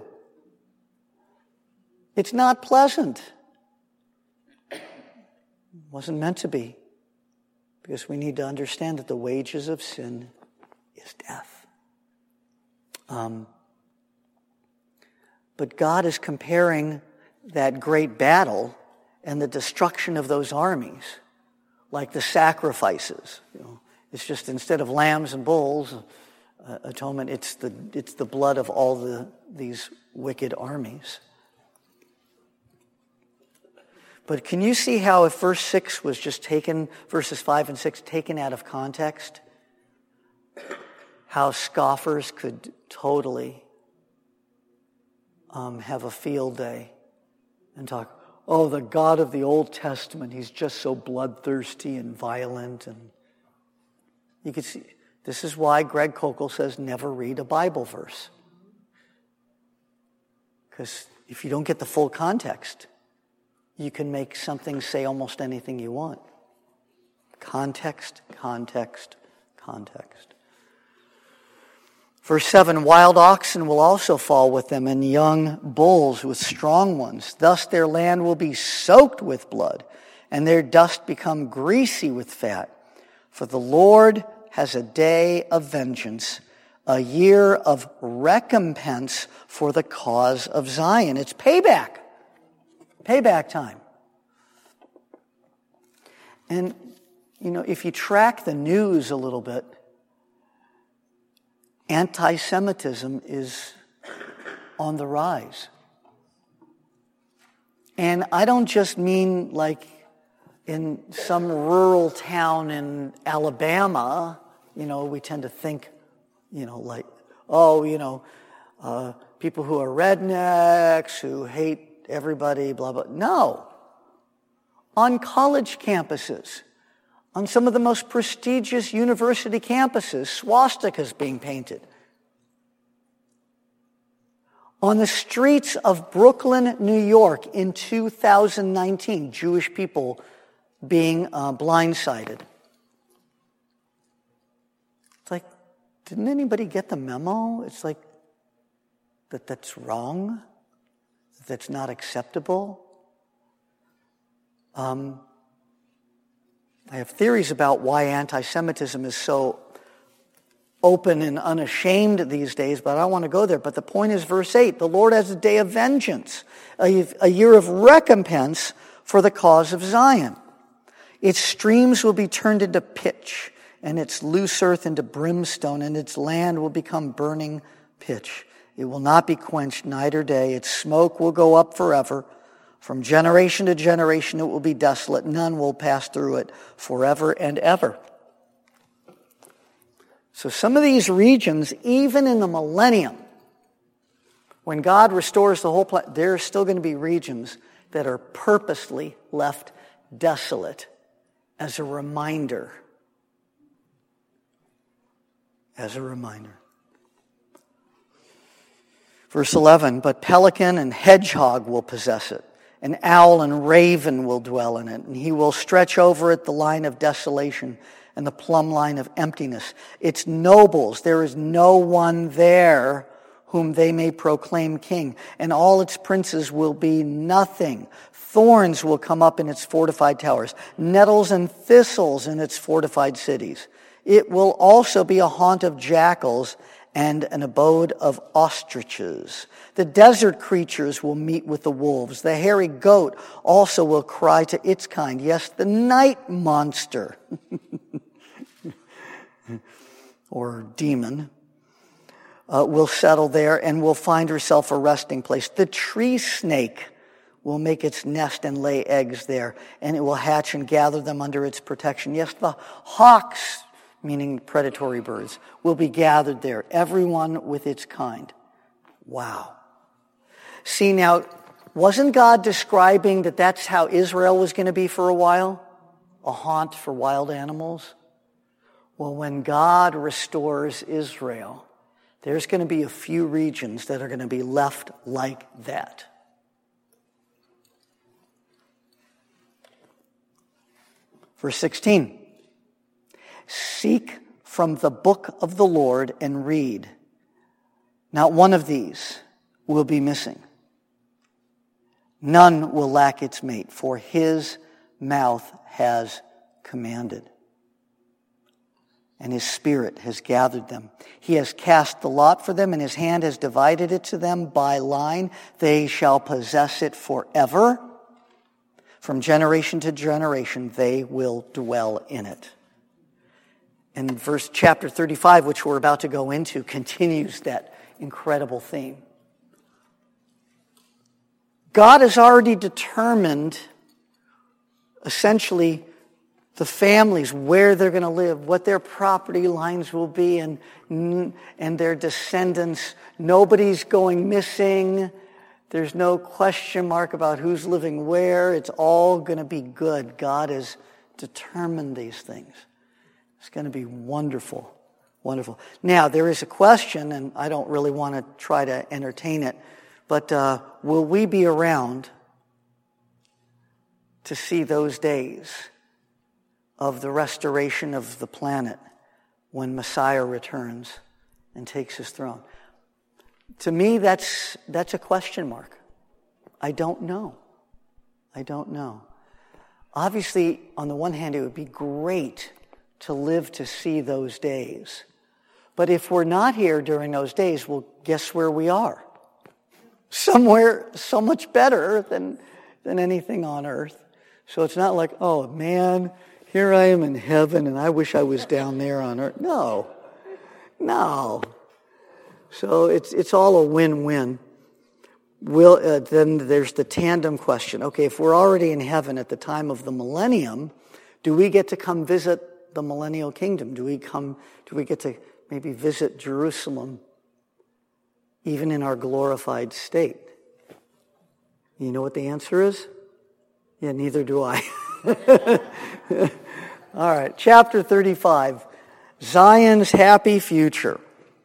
It's not pleasant. It wasn't meant to be. Because we need to understand that the wages of sin is death. Um, but God is comparing that great battle and the destruction of those armies, like the sacrifices. You know, it's just instead of lambs and bulls, uh, atonement, it's the it's the blood of all the these wicked armies. But can you see how if verse six was just taken, verses five and six taken out of context, how scoffers could totally um, have a field day and talk, oh, the God of the Old Testament, he's just so bloodthirsty and violent. And you could see, this is why Greg Koukl says never read a Bible verse. Because if you don't get the full context, you can make something say almost anything you want. Context, context, context. Verse seven, wild oxen will also fall with them, and young bulls with strong ones. Thus their land will be soaked with blood, and their dust become greasy with fat. For the Lord has a day of vengeance, a year of recompense for the cause of Zion. It's payback. Payback time. And, you know, if you track the news a little bit, anti-Semitism is on the rise. And I don't just mean like in some rural town in Alabama, you know, we tend to think, you know, like, oh, you know, uh, people who are rednecks, who hate everybody, blah, blah. No. On college campuses, on some of the most prestigious university campuses, swastikas being painted. On the streets of Brooklyn, New York in two thousand nineteen, Jewish people being uh, blindsided. It's like, didn't anybody get the memo? It's like, that that's wrong? That's not acceptable. Um, I have theories about why anti-Semitism is so open and unashamed these days, but I don't want to go there. But the point is verse eight, the Lord has a day of vengeance, a, a year of recompense for the cause of Zion. Its streams will be turned into pitch, and its loose earth into brimstone, and its land will become burning pitch. It will not be quenched night or day. Its smoke will go up forever. From generation to generation it will be desolate. None will pass through it forever and ever. So some of these regions, even in the millennium, when God restores the whole planet, there are still going to be regions that are purposely left desolate as a reminder. As a reminder. Verse eleven, but pelican and hedgehog will possess it. An owl and raven will dwell in it, and he will stretch over it the line of desolation and the plumb line of emptiness. Its nobles, there is no one there whom they may proclaim king, and all its princes will be nothing. Thorns will come up in its fortified towers, nettles and thistles in its fortified cities. It will also be a haunt of jackals and an abode of ostriches. The desert creatures will meet with the wolves. The hairy goat also will cry to its kind. Yes, the night monster or demon uh, will settle there and will find herself a resting place. The tree snake will make its nest and lay eggs there, and it will hatch and gather them under its protection. Yes, the hawks, meaning predatory birds, will be gathered there, everyone with its kind. Wow. See, now, wasn't God describing that that's how Israel was going to be for a while? a haunt for wild animals? Well, when God restores Israel, there's going to be a few regions that are going to be left like that. Verse sixteen, seek from the book of the Lord and read. Not one of these will be missing. None will lack its mate, for his mouth has commanded, and his spirit has gathered them. He has cast the lot for them, and his hand has divided it to them by line. They shall possess it forever. From generation to generation, they will dwell in it. And verse chapter thirty-five, which we're about to go into, continues that incredible theme. God has already determined, essentially, the families, where they're going to live, what their property lines will be, and, and their descendants. Nobody's going missing. There's no question mark about who's living where. It's all going to be good. God has determined these things. It's going to be wonderful, wonderful. Now, there is a question, and I don't really want to try to entertain it, but uh, will we be around to see those days of the restoration of the planet when Messiah returns and takes his throne? To me, that's that's a question mark. I don't know. I don't know. Obviously, on the one hand, it would be great to live to see those days. But if we're not here during those days, well, guess where we are? Somewhere so much better than, than anything on earth. So it's not like, oh, man, here I am in heaven and I wish I was down there on earth. No. No. So it's it's all a win-win. Will, uh, then there's the tandem question. Okay, if we're already in heaven at the time of the millennium, do we get to come visit the millennial kingdom? Do we come? Do we get to maybe visit Jerusalem, even in our glorified state? You know what the answer is? Yeah, neither do I. All right, chapter thirty-five, Zion's happy future.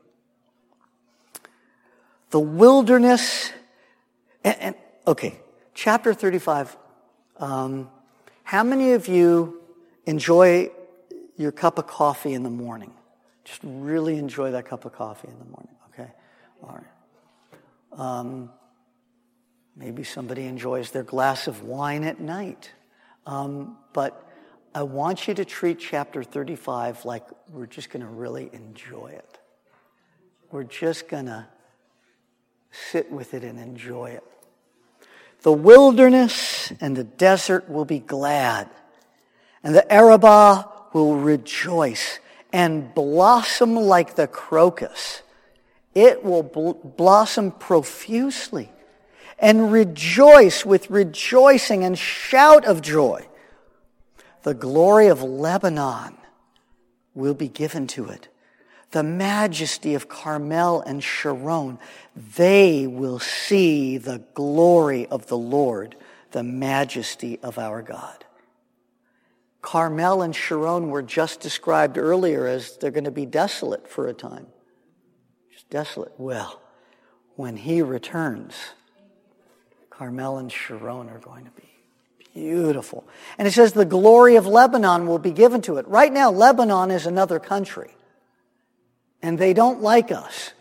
The wilderness, and, and okay, chapter thirty-five. Um, how many of you enjoy your cup of coffee in the morning? Just really enjoy that cup of coffee in the morning, okay? All right. Um, maybe somebody enjoys their glass of wine at night. Um, but I want you to treat chapter thirty-five like we're just going to really enjoy it. We're just going to sit with it and enjoy it. The wilderness and the desert will be glad, and the Arabah will rejoice and blossom like the crocus. It will bl- blossom profusely and rejoice with rejoicing and shout of joy. The glory of Lebanon will be given to it. The majesty of Carmel and Sharon, they will see the glory of the Lord, the majesty of our God. Carmel and Sharon were just described earlier as they're going to be desolate for a time. Just desolate. Well, when he returns, Carmel and Sharon are going to be beautiful. And it says the glory of Lebanon will be given to it. Right now, Lebanon is another country. And they don't like us.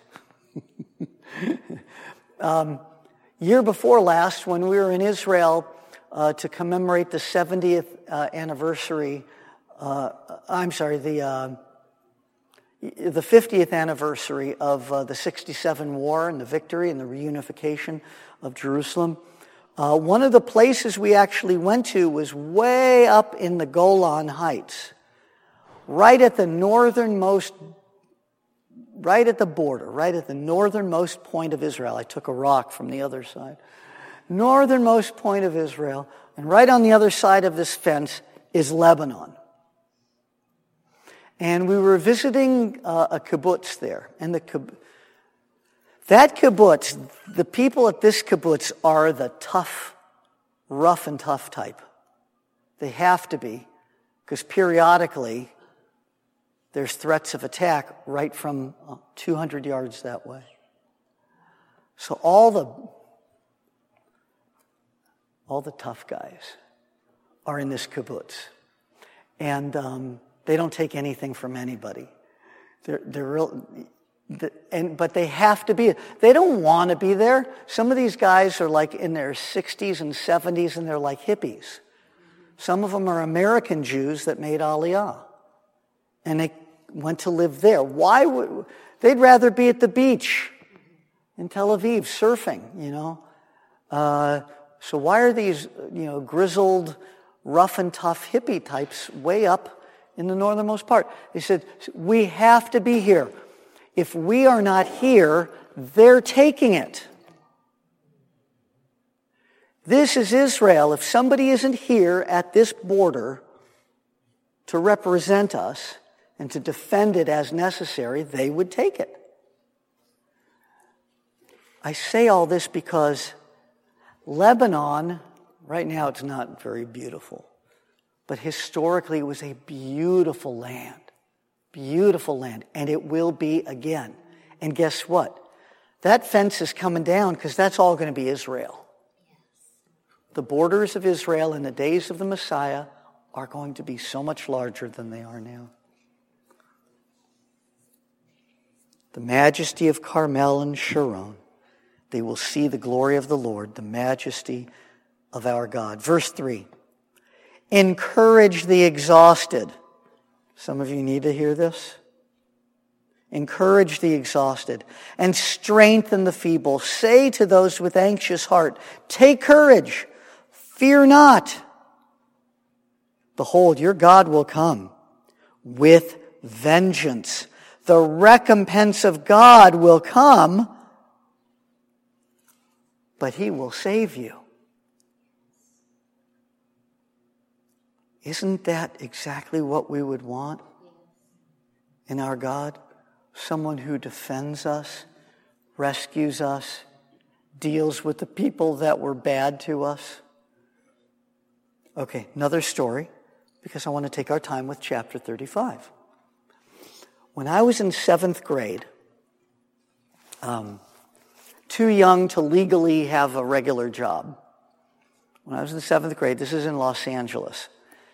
um, year before last, when we were in Israel uh, to commemorate the seventieth uh, anniversary, uh, I'm sorry, the uh, the fiftieth anniversary of uh, the sixty-seven war and the victory and the reunification of Jerusalem, uh, one of the places we actually went to was way up in the Golan Heights, right at the northernmost Right at the border, right at the northernmost point of Israel. I took a rock from the other side. Northernmost point of Israel, and right on the other side of this fence is Lebanon. And we were visiting uh, a kibbutz there. And the kib- that kibbutz, the people at this kibbutz are the tough, rough and tough type. They have to be, because periodically there's threats of attack right from two hundred yards that way. So all the all the tough guys are in this kibbutz, and um, they don't take anything from anybody. They're they're real, and but they have to be. They don't want to be there. Some of these guys are like in their sixties and seventies, and they're like hippies. Some of them are American Jews that made Aliyah, and they went to live there. Why would they'd rather be at the beach in Tel Aviv surfing? You know, uh, so why are these you know grizzled, rough and tough hippie types way up in the northernmost part? They said, we have to be here. If we are not here, they're taking it. This is Israel. If somebody isn't here at this border to represent us and to defend it as necessary, they would take it. I say all this because Lebanon, right now it's not very beautiful, but historically it was a beautiful land. Beautiful land. And it will be again. And guess what? That fence is coming down because that's all going to be Israel. The borders of Israel in the days of the Messiah are going to be so much larger than they are now. The majesty of Carmel and Sharon. They will see the glory of the Lord, the majesty of our God. Verse three. Encourage the exhausted. Some of you need to hear this. Encourage the exhausted and strengthen the feeble. Say to those with anxious heart, take courage, fear not. Behold, your God will come with vengeance. The recompense of God will come, but he will save you. Isn't that exactly what we would want in our God? Someone who defends us, rescues us, deals with the people that were bad to us. Okay, another story, because I want to take our time with chapter thirty-five. When I was in seventh grade, um, too young to legally have a regular job. When I was in seventh grade, this is in Los Angeles.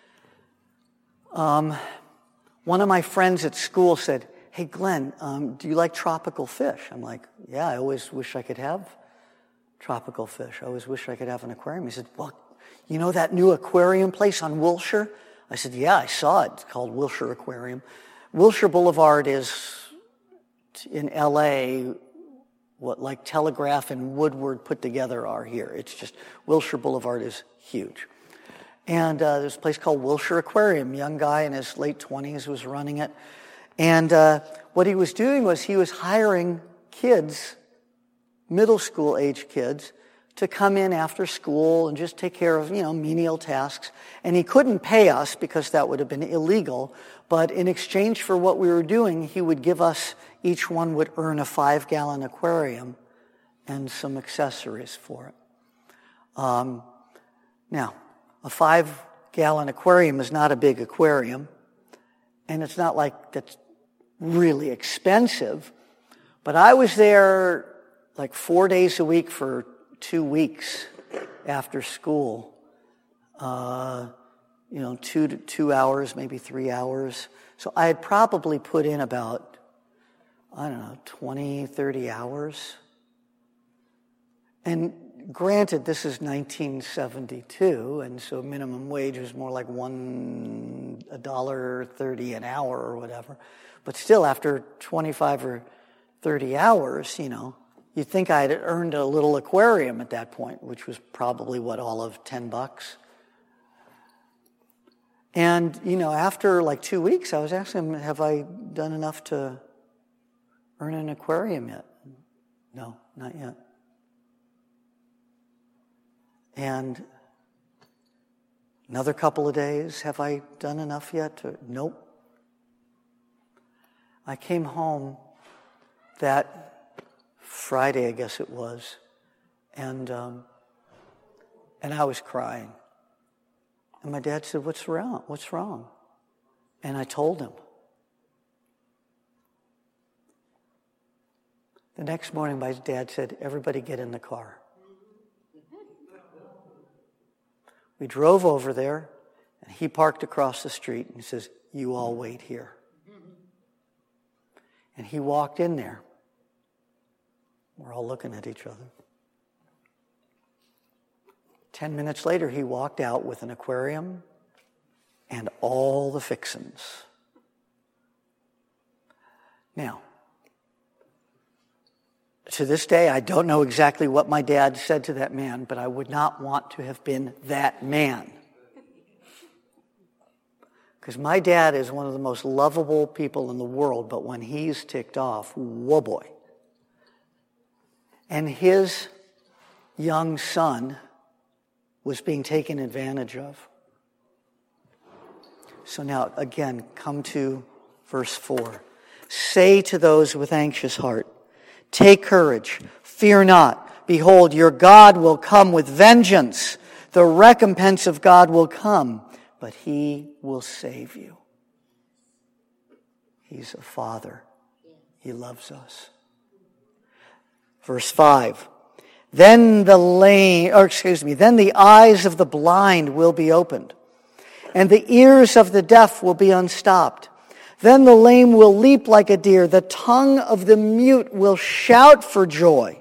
Um, one of my friends at school said, hey, Glenn, um, do you like tropical fish? I'm like, yeah, I always wish I could have tropical fish. I always wish I could have an aquarium. He said, well, you know that new aquarium place on Wilshire? I said, yeah, I saw it. It's called Wilshire Aquarium. Wilshire Boulevard is in L A what like Telegraph and Woodward put together are here. It's just, Wilshire Boulevard is huge. And uh, there's a place called Wilshire Aquarium. Young guy in his late twenties was running it. And uh, what he was doing was he was hiring kids, middle school age kids, to come in after school and just take care of, you know, menial tasks. And he couldn't pay us because that would have been illegal. But in exchange for what we were doing, he would give us, each one would earn a five-gallon aquarium and some accessories for it. Um, now, a five-gallon aquarium is not a big aquarium, and it's not like that's really expensive. But I was there like four days a week for two weeks after school. Uh, you know, two to two hours, maybe three hours. So I had probably put in about, I don't know, twenty, thirty hours. And granted, this is nineteen seventy-two, and so minimum wage was more like one, a dollar thirty an hour or whatever. But still, after twenty-five or thirty hours, you know, you'd think I had earned a little aquarium at that point, which was probably, what, all of ten bucks. And, you know, after like two weeks, I was asking him, have I done enough to earn an aquarium yet? No, not yet. And another couple of days, have I done enough yet to, nope. I came home that Friday, I guess it was, and um, and I was crying. And my dad said, what's wrong? What's wrong? And I told him. The next morning, my dad said, everybody get in the car. We drove over there, and he parked across the street, and he says, you all wait here. And he walked in there. We're all looking at each other. Ten minutes later, he walked out with an aquarium and all the fixins. Now, to this day, I don't know exactly what my dad said to that man, but I would not want to have been that man. Because my dad is one of the most lovable people in the world, but when he's ticked off, whoa boy. And his young son was being taken advantage of. So now, again, come to verse four. Say to those with anxious heart, take courage, fear not. Behold, your God will come with vengeance. The recompense of God will come, but he will save you. He's a father. He loves us. Verse five. Then the lame, or excuse me, then the eyes of the blind will be opened, and the ears of the deaf will be unstopped. Then the lame will leap like a deer. The tongue of the mute will shout for joy.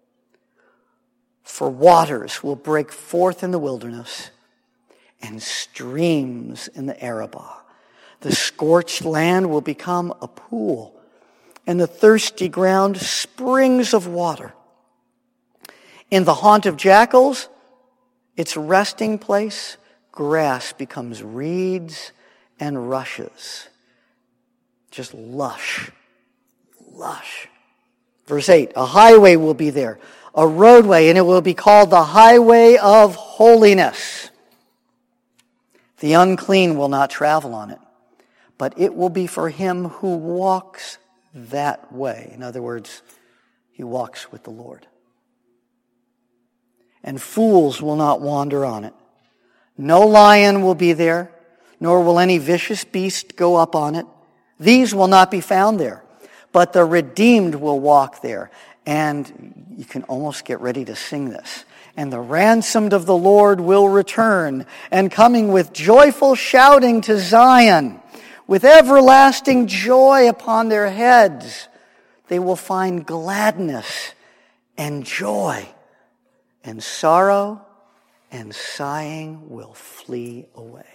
For waters will break forth in the wilderness, and streams in the Arabah. The scorched land will become a pool, and the thirsty ground springs of water. In the haunt of jackals, its resting place, grass becomes reeds and rushes. Just lush, lush. Verse eight, a highway will be there, a roadway, and it will be called the highway of holiness. The unclean will not travel on it, but it will be for him who walks that way. In other words, he walks with the Lord. And fools will not wander on it. No lion will be there, nor will any vicious beast go up on it. These will not be found there, but the redeemed will walk there. And you can almost get ready to sing this. And the ransomed of the Lord will return, and coming with joyful shouting to Zion, with everlasting joy upon their heads, they will find gladness and joy, and sorrow and sighing will flee away.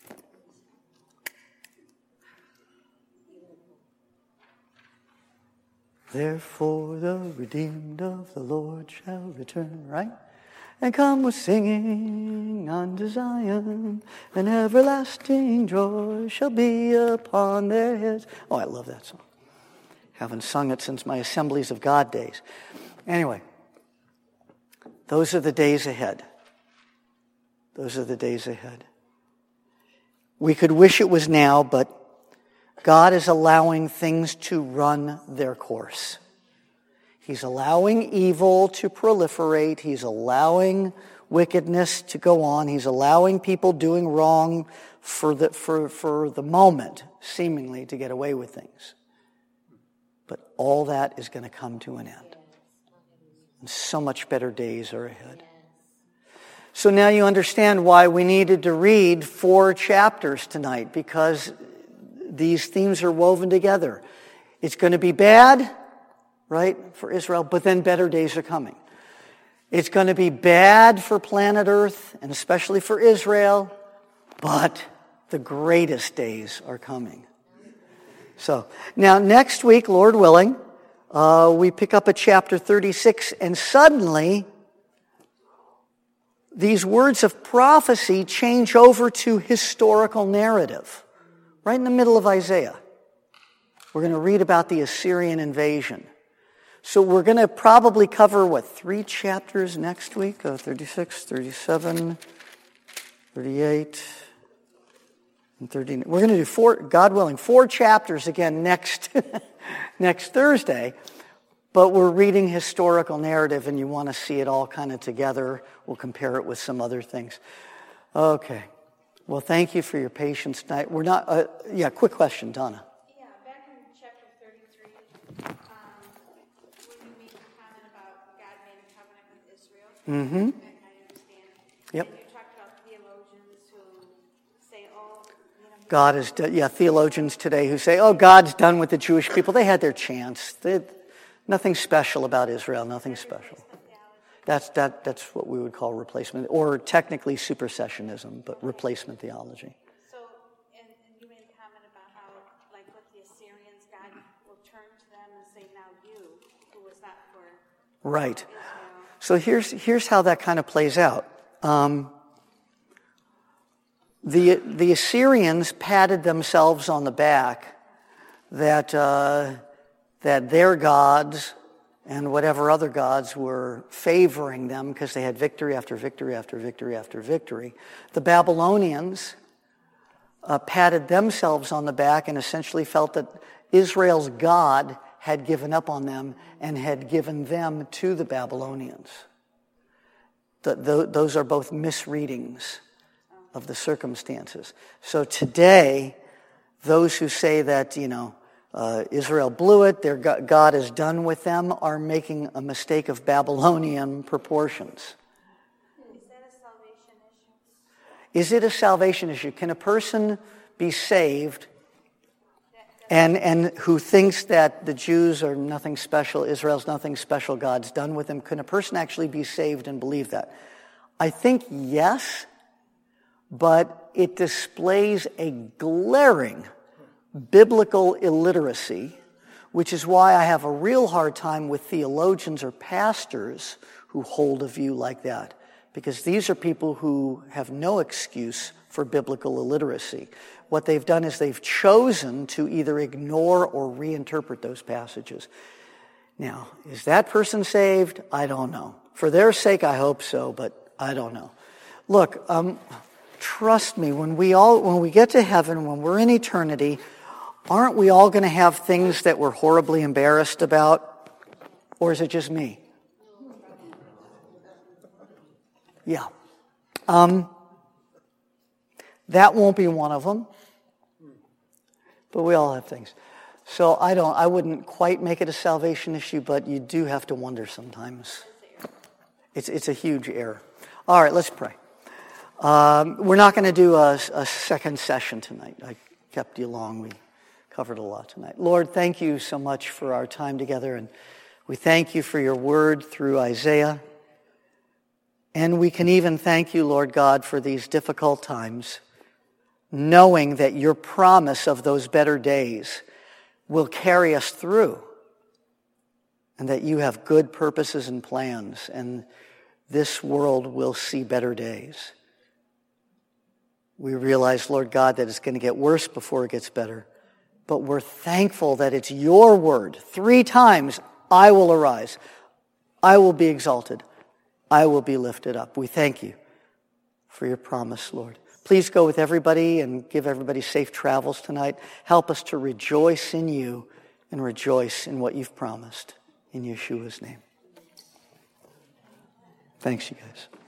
Therefore the redeemed of the Lord shall return, right? And come with singing unto Zion, and everlasting joy shall be upon their heads. Oh, I love that song. Haven't sung it since my Assemblies of God days. Anyway, those are the days ahead. Those are the days ahead. We could wish it was now, but God is allowing things to run their course. He's allowing evil to proliferate. He's allowing wickedness to go on. He's allowing people doing wrong for the, for, for the moment, seemingly, to get away with things. But all that is going to come to an end. And so much better days are ahead. So now you understand why we needed to read four chapters tonight, because these themes are woven together. It's going to be bad, right, for Israel, but then better days are coming. It's going to be bad for planet Earth, and especially for Israel, but the greatest days are coming. So, now next week, Lord willing, uh, we pick up at chapter thirty-six, and suddenly these words of prophecy change over to historical narrative. Right in the middle of Isaiah, we're going to read about the Assyrian invasion. So we're going to probably cover, what, three chapters next week? Uh, thirty-six, thirty-seven, thirty-eight, and thirty-nine. We're going to do four, God willing, four chapters again next, next Thursday. But we're reading historical narrative, and you want to see it all kind of together. We'll compare it with some other things. Okay. Well, thank you for your patience tonight. We're not, uh, yeah, quick question, Donna. Yeah, back in chapter thirty-three, um, when you made the comment about God made a covenant with Israel, Mm-hmm. I understand. Yep. And you talked about theologians who say, oh, you know, God is, do- yeah, theologians today who say, oh, God's done with the Jewish people. They had their chance. They, nothing special about Israel, nothing special. That's, that, that's what we would call replacement, or technically supersessionism, but replacement theology. So, and, and you made a comment about how, like with the Assyrians, God will turn to them and say, now you, who was not for Right. Israel. So here's, here's how that kind of plays out. Um, the, the Assyrians patted themselves on the back that, uh, that their gods and whatever other gods were favoring them because they had victory after victory after victory after victory. The Babylonians uh, patted themselves on the back and essentially felt that Israel's God had given up on them and had given them to the Babylonians. The, the, those are both misreadings of the circumstances. So today, those who say that, you know, Uh, Israel blew it, their God is done with them, are making a mistake of Babylonian proportions. Is that a salvation issue? Is it a salvation issue? Can a person be saved and, and who thinks that the Jews are nothing special, Israel's nothing special, God's done with them? Can a person actually be saved and believe that? I think yes, but it displays a glaring biblical illiteracy, which is why I have a real hard time with theologians or pastors who hold a view like that, because these are people who have no excuse for biblical illiteracy. What they've done is they've chosen to either ignore or reinterpret those passages. Now, is that person saved? I don't know. For their sake, I hope so, but I don't know. Look, um, trust me, when we all when we get to heaven, when we're in eternity, aren't we all going to have things that we're horribly embarrassed about? Or is it just me? Yeah. Um, that won't be one of them. But we all have things. So I don't, I wouldn't quite make it a salvation issue, but you do have to wonder sometimes. It's, it's a huge error. All right, let's pray. Um, we're not going to do a, a second session tonight. I kept you long. We covered a lot tonight. Lord, thank you so much for our time together, and we thank you for your word through Isaiah. And we can even thank you, Lord God, for these difficult times, knowing that your promise of those better days will carry us through, and that you have good purposes and plans, and this world will see better days. We realize, Lord God, that it's going to get worse before it gets better. But we're thankful that it's your word. Three times, I will arise. I will be exalted. I will be lifted up. We thank you for your promise, Lord. Please go with everybody and give everybody safe travels tonight. Help us to rejoice in you and rejoice in what you've promised. In Yeshua's name. Thanks, you guys.